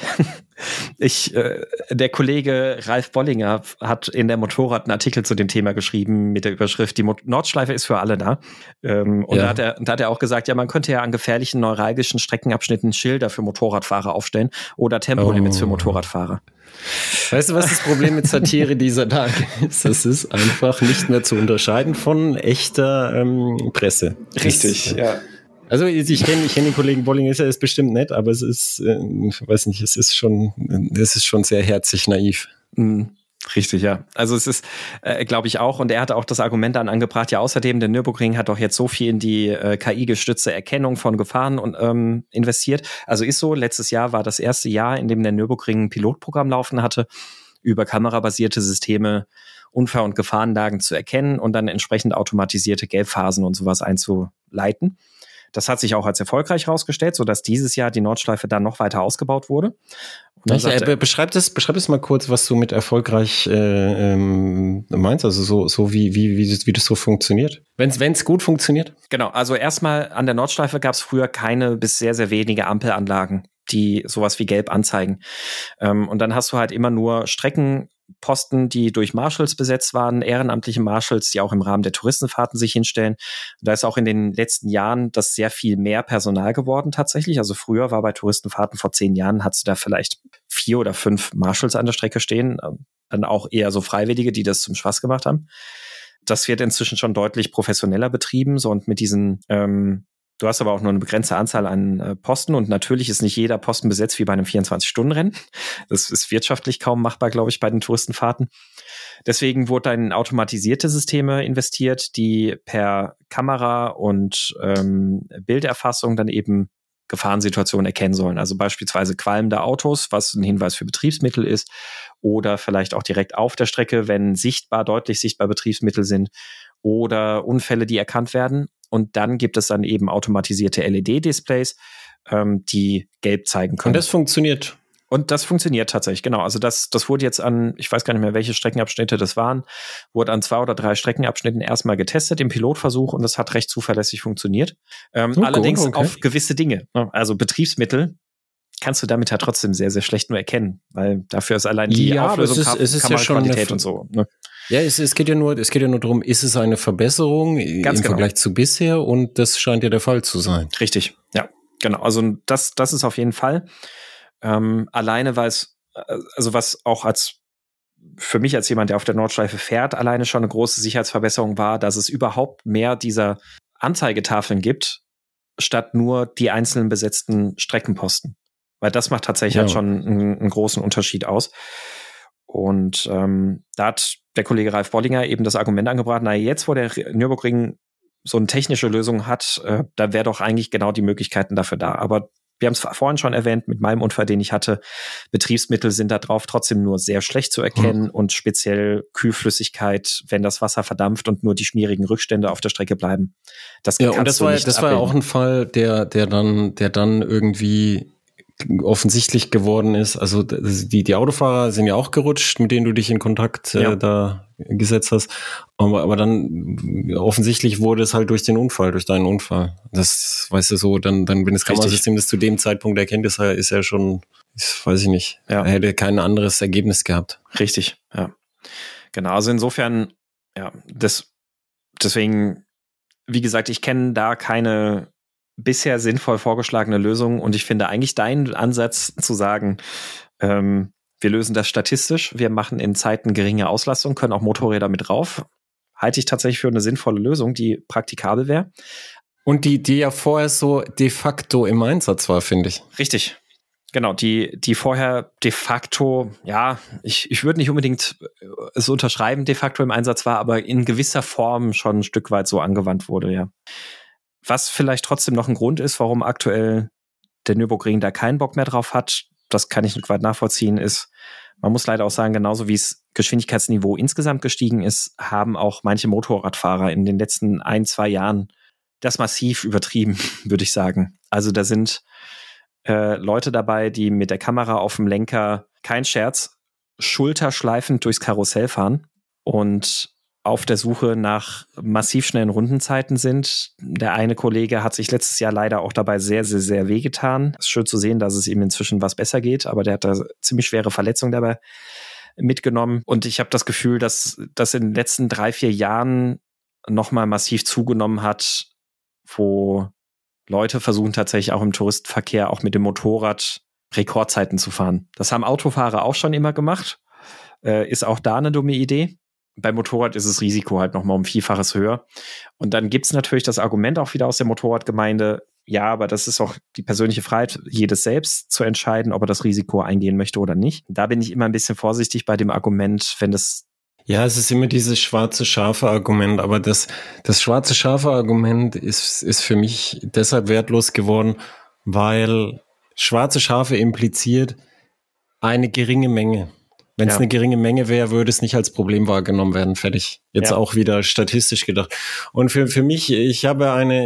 Der Kollege Ralf Bollinger hat in der Motorrad einen Artikel zu dem Thema geschrieben mit der Überschrift, die Nordschleife ist für alle da. Da hat er auch gesagt, ja, man könnte ja an gefährlichen neuralgischen Streckenabschnitten Schilder für Motorradfahrer aufstellen oder Tempolimits für Motorradfahrer. Weißt du, was das Problem mit Satire dieser Tage ist? Das ist einfach nicht mehr zu unterscheiden von echter Presse. Richtig, ja. Also ich kenne den Kollegen Bollinger, ist ja bestimmt nett, aber es ist, weiß nicht, es ist schon sehr herzig naiv. Richtig, ja. Also es ist, glaube ich auch, und er hat auch das Argument dann angebracht, ja außerdem, der Nürburgring hat doch jetzt so viel in die KI-gestützte Erkennung von Gefahren und investiert. Also ist so, letztes Jahr war das erste Jahr, in dem der Nürburgring ein Pilotprogramm laufen hatte, über kamerabasierte Systeme Unfall- und Gefahrenlagen zu erkennen und dann entsprechend automatisierte Gelbphasen und sowas einzuleiten. Das hat sich auch als erfolgreich herausgestellt, sodass dieses Jahr die Nordschleife dann noch weiter ausgebaut wurde. Beschreib das mal kurz, was du mit erfolgreich meinst, also so wie das so funktioniert. Wenn's gut funktioniert? Genau, also erstmal an der Nordschleife gab es früher keine bis sehr, sehr wenige Ampelanlagen, die sowas wie gelb anzeigen. Und dann hast du halt immer nur Streckenposten, die durch Marshals besetzt waren, ehrenamtliche Marshals, die auch im Rahmen der Touristenfahrten sich hinstellen. Und da ist auch in den letzten Jahren das sehr viel mehr Personal geworden tatsächlich. Also früher war bei Touristenfahrten vor 10 Jahren, hattest du da vielleicht 4 oder 5 Marshals an der Strecke stehen. Dann auch eher so Freiwillige, die das zum Spaß gemacht haben. Das wird inzwischen schon deutlich professioneller betrieben. So, und mit diesen, du hast aber auch nur eine begrenzte Anzahl an Posten und natürlich ist nicht jeder Posten besetzt wie bei einem 24-Stunden-Rennen. Das ist wirtschaftlich kaum machbar, glaube ich, bei den Touristenfahrten. Deswegen wurden dann in automatisierte Systeme investiert, die per Kamera und Bilderfassung dann eben Gefahrensituationen erkennen sollen. Also beispielsweise qualmende Autos, was ein Hinweis für Betriebsmittel ist, oder vielleicht auch direkt auf der Strecke, wenn deutlich sichtbar Betriebsmittel sind, oder Unfälle, die erkannt werden. Und dann gibt es dann eben automatisierte LED-Displays, die gelb zeigen können. Und das funktioniert. Und das funktioniert tatsächlich, genau. Also das wurde jetzt an, ich weiß gar nicht mehr, welche Streckenabschnitte das waren, wurde an 2 oder 3 Streckenabschnitten erstmal getestet im Pilotversuch und das hat recht zuverlässig funktioniert. Allerdings auf gewisse Dinge. Also Betriebsmittel kannst du damit halt trotzdem sehr, sehr schlecht nur erkennen, weil dafür ist allein die Auflösung, Kameraqualität und so. Ne? Ja, es geht ja nur darum, ist es eine Verbesserung im Vergleich zu bisher und das scheint ja der Fall zu sein. Richtig, ja, genau. Also das ist auf jeden Fall. Alleine, weil es, also was auch für mich als jemand, der auf der Nordschleife fährt, alleine schon eine große Sicherheitsverbesserung war, dass es überhaupt mehr dieser Anzeigetafeln gibt, statt nur die einzelnen besetzten Streckenposten. Weil das macht tatsächlich halt schon einen großen Unterschied aus. Und da hat der Kollege Ralf Bollinger eben das Argument angebracht, jetzt, wo der Nürburgring so eine technische Lösung hat, da wäre doch eigentlich genau die Möglichkeiten dafür da. Aber wir haben es vorhin schon erwähnt, mit meinem Unfall, den ich hatte, Betriebsmittel sind da drauf trotzdem nur sehr schlecht zu erkennen und speziell Kühlflüssigkeit, wenn das Wasser verdampft und nur die schmierigen Rückstände auf der Strecke bleiben. Das war ja auch ein Fall, der dann irgendwie offensichtlich geworden ist. Also die Autofahrer sind ja auch gerutscht, mit denen du dich in Kontakt da gesetzt hast. Aber dann offensichtlich wurde es halt durch deinen Unfall. Das, weißt du, so, dann wenn das Kamerasystem das zu dem Zeitpunkt erkennt, ist ja schon, weiß ich nicht, er hätte kein anderes Ergebnis gehabt. Richtig, ja. Genau, also insofern, deswegen, wie gesagt, ich kenne da keine bisher sinnvoll vorgeschlagene Lösung und ich finde eigentlich deinen Ansatz zu sagen, wir lösen das statistisch, wir machen in Zeiten geringe Auslastung, können auch Motorräder mit drauf, halte ich tatsächlich für eine sinnvolle Lösung, die praktikabel wäre. Und die ja vorher so de facto im Einsatz war, finde ich. Richtig. Genau, die vorher de facto, ich würde nicht unbedingt es unterschreiben, de facto im Einsatz war, aber in gewisser Form schon ein Stück weit so angewandt wurde, ja. Was vielleicht trotzdem noch ein Grund ist, warum aktuell der Nürburgring da keinen Bock mehr drauf hat, das kann ich nicht weit nachvollziehen, ist, man muss leider auch sagen, genauso wie das Geschwindigkeitsniveau insgesamt gestiegen ist, haben auch manche Motorradfahrer in den letzten 1-2 Jahren das massiv übertrieben, würde ich sagen. Also da sind Leute dabei, die mit der Kamera auf dem Lenker, kein Scherz, schulterschleifend durchs Karussell fahren und auf der Suche nach massiv schnellen Rundenzeiten sind. Der eine Kollege hat sich letztes Jahr leider auch dabei sehr, sehr, sehr wehgetan. Es ist schön zu sehen, dass es ihm inzwischen was besser geht, aber der hat da ziemlich schwere Verletzungen dabei mitgenommen. Und ich habe das Gefühl, dass das in den letzten 3-4 Jahren nochmal massiv zugenommen hat, wo Leute versuchen tatsächlich auch im Touristenverkehr auch mit dem Motorrad Rekordzeiten zu fahren. Das haben Autofahrer auch schon immer gemacht. Ist auch da eine dumme Idee. Beim Motorrad ist das Risiko halt nochmal um Vielfaches höher. Und dann gibt's natürlich das Argument auch wieder aus der Motorradgemeinde, ja, aber das ist auch die persönliche Freiheit, jedes selbst zu entscheiden, ob er das Risiko eingehen möchte oder nicht. Da bin ich immer ein bisschen vorsichtig bei dem Argument, wenn das... Ja, es ist immer dieses schwarze Schafe-Argument, aber das schwarze Schafe-Argument ist für mich deshalb wertlos geworden, weil schwarze Schafe impliziert eine geringe Menge. Wenn es eine geringe Menge wäre, würde es nicht als Problem wahrgenommen werden. Fertig. Jetzt auch wieder statistisch gedacht. Und für mich, ich habe eine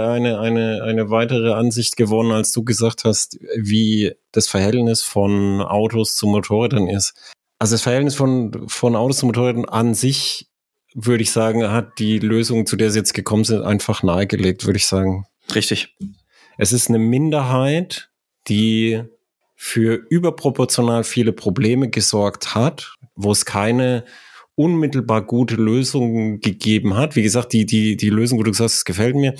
weitere Ansicht gewonnen, als du gesagt hast, wie das Verhältnis von Autos zu Motorrädern ist. Also das Verhältnis von Autos zu Motorrädern an sich, würde ich sagen, hat die Lösung, zu der sie jetzt gekommen sind, einfach nahegelegt, würde ich sagen. Richtig. Es ist eine Minderheit die für überproportional viele Probleme gesorgt hat, wo es keine unmittelbar gute Lösung gegeben hat. Wie gesagt, die Lösung, wo du gesagt hast, das gefällt mir,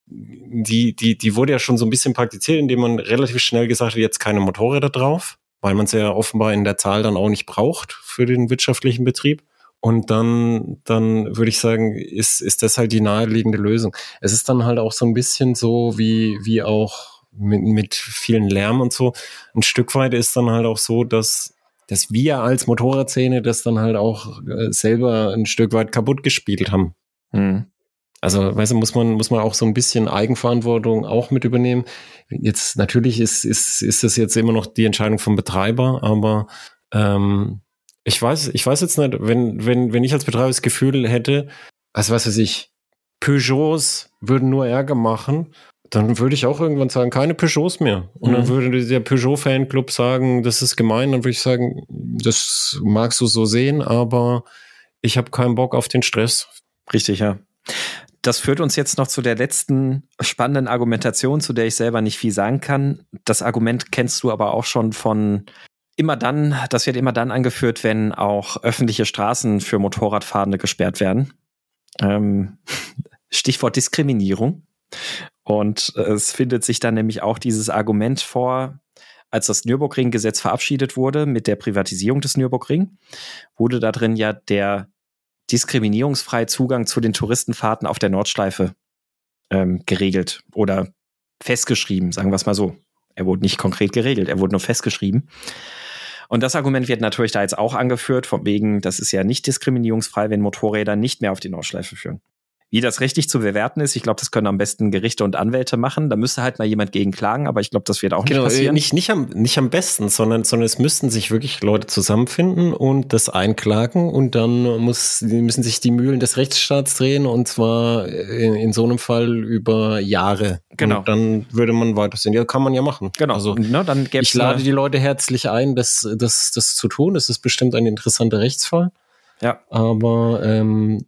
die wurde ja schon so ein bisschen praktiziert, indem man relativ schnell gesagt hat, jetzt keine Motorräder drauf, weil man es ja offenbar in der Zahl dann auch nicht braucht für den wirtschaftlichen Betrieb. Und dann würde ich sagen, ist das halt die naheliegende Lösung. Es ist dann halt auch so ein bisschen so wie auch mit vielen Lärm und so. Ein Stück weit ist dann halt auch so, dass wir als Motorradszene das dann halt auch selber ein Stück weit kaputt gespielt haben. Mhm. Also, weißt du, muss man auch so ein bisschen Eigenverantwortung auch mit übernehmen. Jetzt, natürlich ist das jetzt immer noch die Entscheidung vom Betreiber, aber, ich weiß jetzt nicht, wenn ich als Betreiber das Gefühl hätte, also was weiß ich, Peugeots würden nur Ärger machen, dann würde ich auch irgendwann sagen, keine Peugeots mehr. Und dann würde der Peugeot-Fanclub sagen, das ist gemein, dann würde ich sagen, das magst du so sehen, aber ich habe keinen Bock auf den Stress. Richtig, ja. Das führt uns jetzt noch zu der letzten spannenden Argumentation, zu der ich selber nicht viel sagen kann. Das Argument kennst du aber auch schon von das wird immer dann angeführt, wenn auch öffentliche Straßen für Motorradfahrende gesperrt werden. Stichwort Diskriminierung. Und es findet sich dann nämlich auch dieses Argument vor, als das Nürburgring-Gesetz verabschiedet wurde mit der Privatisierung des Nürburgring, wurde da drin ja der diskriminierungsfreie Zugang zu den Touristenfahrten auf der Nordschleife geregelt oder festgeschrieben, sagen wir es mal so. Er wurde nicht konkret geregelt, er wurde nur festgeschrieben. Und das Argument wird natürlich da jetzt auch angeführt, von wegen, das ist ja nicht diskriminierungsfrei, wenn Motorräder nicht mehr auf die Nordschleife führen. Wie das richtig zu bewerten ist, ich glaube, das können am besten Gerichte und Anwälte machen. Da müsste halt mal jemand gegen klagen, aber ich glaube, das wird auch nicht passieren. Nicht am besten, sondern es müssten sich wirklich Leute zusammenfinden und das einklagen und dann müssen sich die Mühlen des Rechtsstaats drehen und zwar in so einem Fall über Jahre. Genau. Und dann würde man weitersehen. Ja, kann man ja machen. Genau. Also dann ich lade die Leute herzlich ein, das zu tun. Das ist bestimmt ein interessanter Rechtsfall. Ja. Aber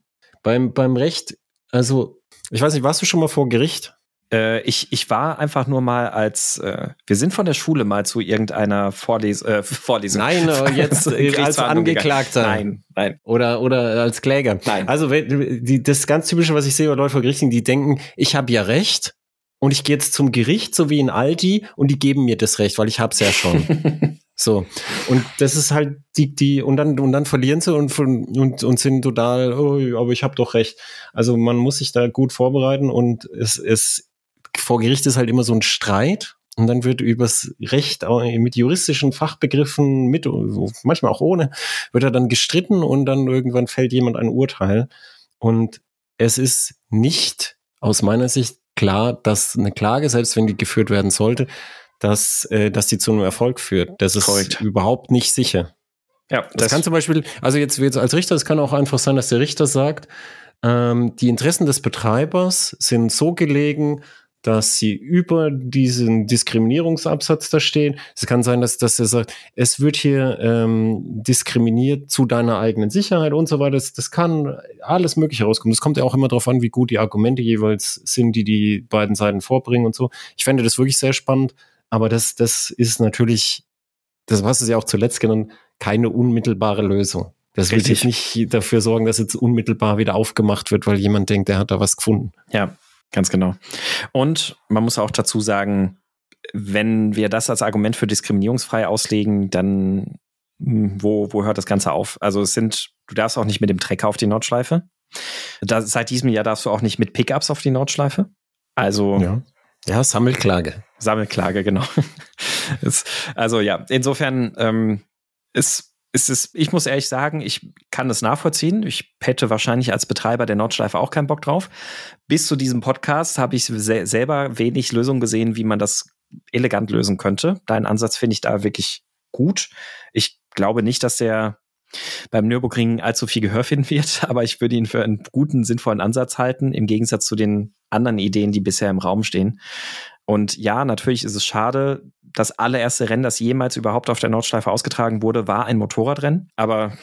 beim Recht, also, ich weiß nicht, warst du schon mal vor Gericht? Ich war einfach nur mal wir sind von der Schule mal zu irgendeiner Vorlesung. Nein, jetzt als Angeklagter. Nein. Oder als Kläger. Nein. Also, das ganz Typische, was ich sehe bei Leuten vor Gericht, die denken, ich habe ja Recht und ich gehe jetzt zum Gericht, so wie in Aldi, und die geben mir das Recht, weil ich hab's ja schon. So. Und das ist halt und dann verlieren sie und sind total, oh, aber ich habe doch recht. Also man muss sich da gut vorbereiten und es vor Gericht ist halt immer so ein Streit und dann wird übers Recht mit juristischen Fachbegriffen manchmal auch ohne, wird er dann gestritten und dann irgendwann fällt jemand ein Urteil. Und es ist nicht aus meiner Sicht klar, dass eine Klage, selbst wenn die geführt werden sollte, dass die zu einem Erfolg führt. Das ist korrekt. Überhaupt nicht sicher. Ja, das kann zum Beispiel, also jetzt als Richter, es kann auch einfach sein, dass der Richter sagt, die Interessen des Betreibers sind so gelegen, dass sie über diesen Diskriminierungsabsatz da stehen. Es kann sein, dass er sagt, es wird hier diskriminiert zu deiner eigenen Sicherheit und so weiter. Das kann alles Mögliche rauskommen. Das kommt ja auch immer darauf an, wie gut die Argumente jeweils sind, die beiden Seiten vorbringen und so. Ich fände das wirklich sehr spannend. Aber das ist natürlich, das hast du ja auch zuletzt genannt, keine unmittelbare Lösung. Das will jetzt nicht dafür sorgen, dass jetzt unmittelbar wieder aufgemacht wird, weil jemand denkt, der hat da was gefunden. Ja, ganz genau. Und man muss auch dazu sagen, wenn wir das als Argument für diskriminierungsfrei auslegen, dann wo hört das Ganze auf? Also du darfst auch nicht mit dem Trecker auf die Nordschleife. Seit diesem Jahr darfst du auch nicht mit Pickups auf die Nordschleife. Also ja, Sammelklage, genau. Also ja, insofern ist es, ich muss ehrlich sagen, ich kann das nachvollziehen. Ich hätte wahrscheinlich als Betreiber der Nordschleife auch keinen Bock drauf. Bis zu diesem Podcast habe ich selber wenig Lösungen gesehen, wie man das elegant lösen könnte. Deinen Ansatz finde ich da wirklich gut. Ich glaube nicht, dass der beim Nürburgring allzu viel Gehör finden wird, aber ich würde ihn für einen guten, sinnvollen Ansatz halten, im Gegensatz zu den anderen Ideen, die bisher im Raum stehen. Und ja, natürlich ist es schade, das allererste Rennen, das jemals überhaupt auf der Nordschleife ausgetragen wurde, war ein Motorradrennen. Aber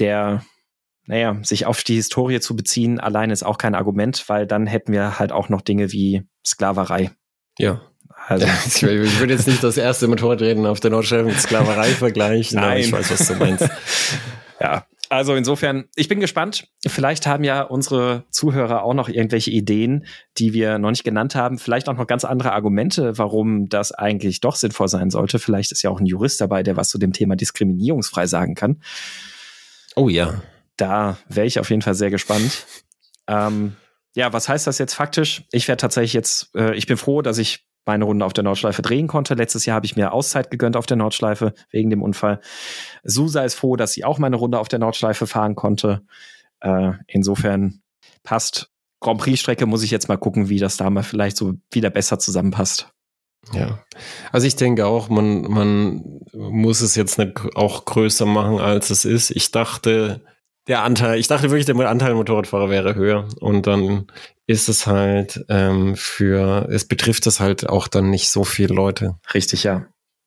sich auf die Historie zu beziehen, allein ist auch kein Argument, weil dann hätten wir halt auch noch Dinge wie Sklaverei. Ja. Also. Ich würde jetzt nicht das erste Motorradrennen auf der Nordschleife mit Sklaverei vergleichen, aber ich weiß, was du meinst. Ja, also insofern, ich bin gespannt. Vielleicht haben ja unsere Zuhörer auch noch irgendwelche Ideen, die wir noch nicht genannt haben. Vielleicht auch noch ganz andere Argumente, warum das eigentlich doch sinnvoll sein sollte. Vielleicht ist ja auch ein Jurist dabei, der was zu dem Thema diskriminierungsfrei sagen kann. Oh ja. Da wäre ich auf jeden Fall sehr gespannt. Ja, was heißt das jetzt faktisch? Ich werde tatsächlich jetzt, ich bin froh, dass ich meine Runde auf der Nordschleife drehen konnte. Letztes Jahr habe ich mir Auszeit gegönnt auf der Nordschleife wegen dem Unfall. Susa ist froh, dass sie auch meine Runde auf der Nordschleife fahren konnte. Insofern passt. Grand Prix-Strecke muss ich jetzt mal gucken, wie das da mal vielleicht so wieder besser zusammenpasst. Ja, also ich denke auch, man muss es jetzt nicht auch größer machen, als es ist. Ich dachte wirklich, der Anteil Motorradfahrer wäre höher und dann ist es halt es betrifft es halt auch dann nicht so viele Leute. Richtig, ja.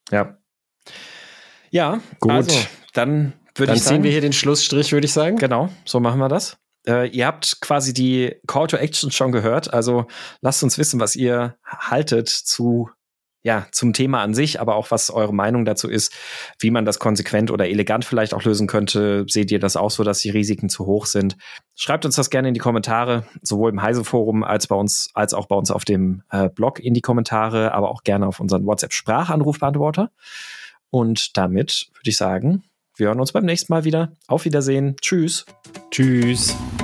Ja, gut. Also, dann würde ich sagen, ziehen wir hier den Schlussstrich, würde ich sagen. Genau, so machen wir das. Ihr habt quasi die Call to Action schon gehört, also lasst uns wissen, was ihr haltet zum Thema an sich, aber auch was eure Meinung dazu ist, wie man das konsequent oder elegant vielleicht auch lösen könnte. Seht ihr das auch so, dass die Risiken zu hoch sind? Schreibt uns das gerne in die Kommentare, sowohl im Heise-Forum als auch bei uns auf dem Blog in die Kommentare, aber auch gerne auf unseren WhatsApp-Sprachanrufbeantworter. Und damit würde ich sagen, wir hören uns beim nächsten Mal wieder. Auf Wiedersehen. Tschüss. Tschüss.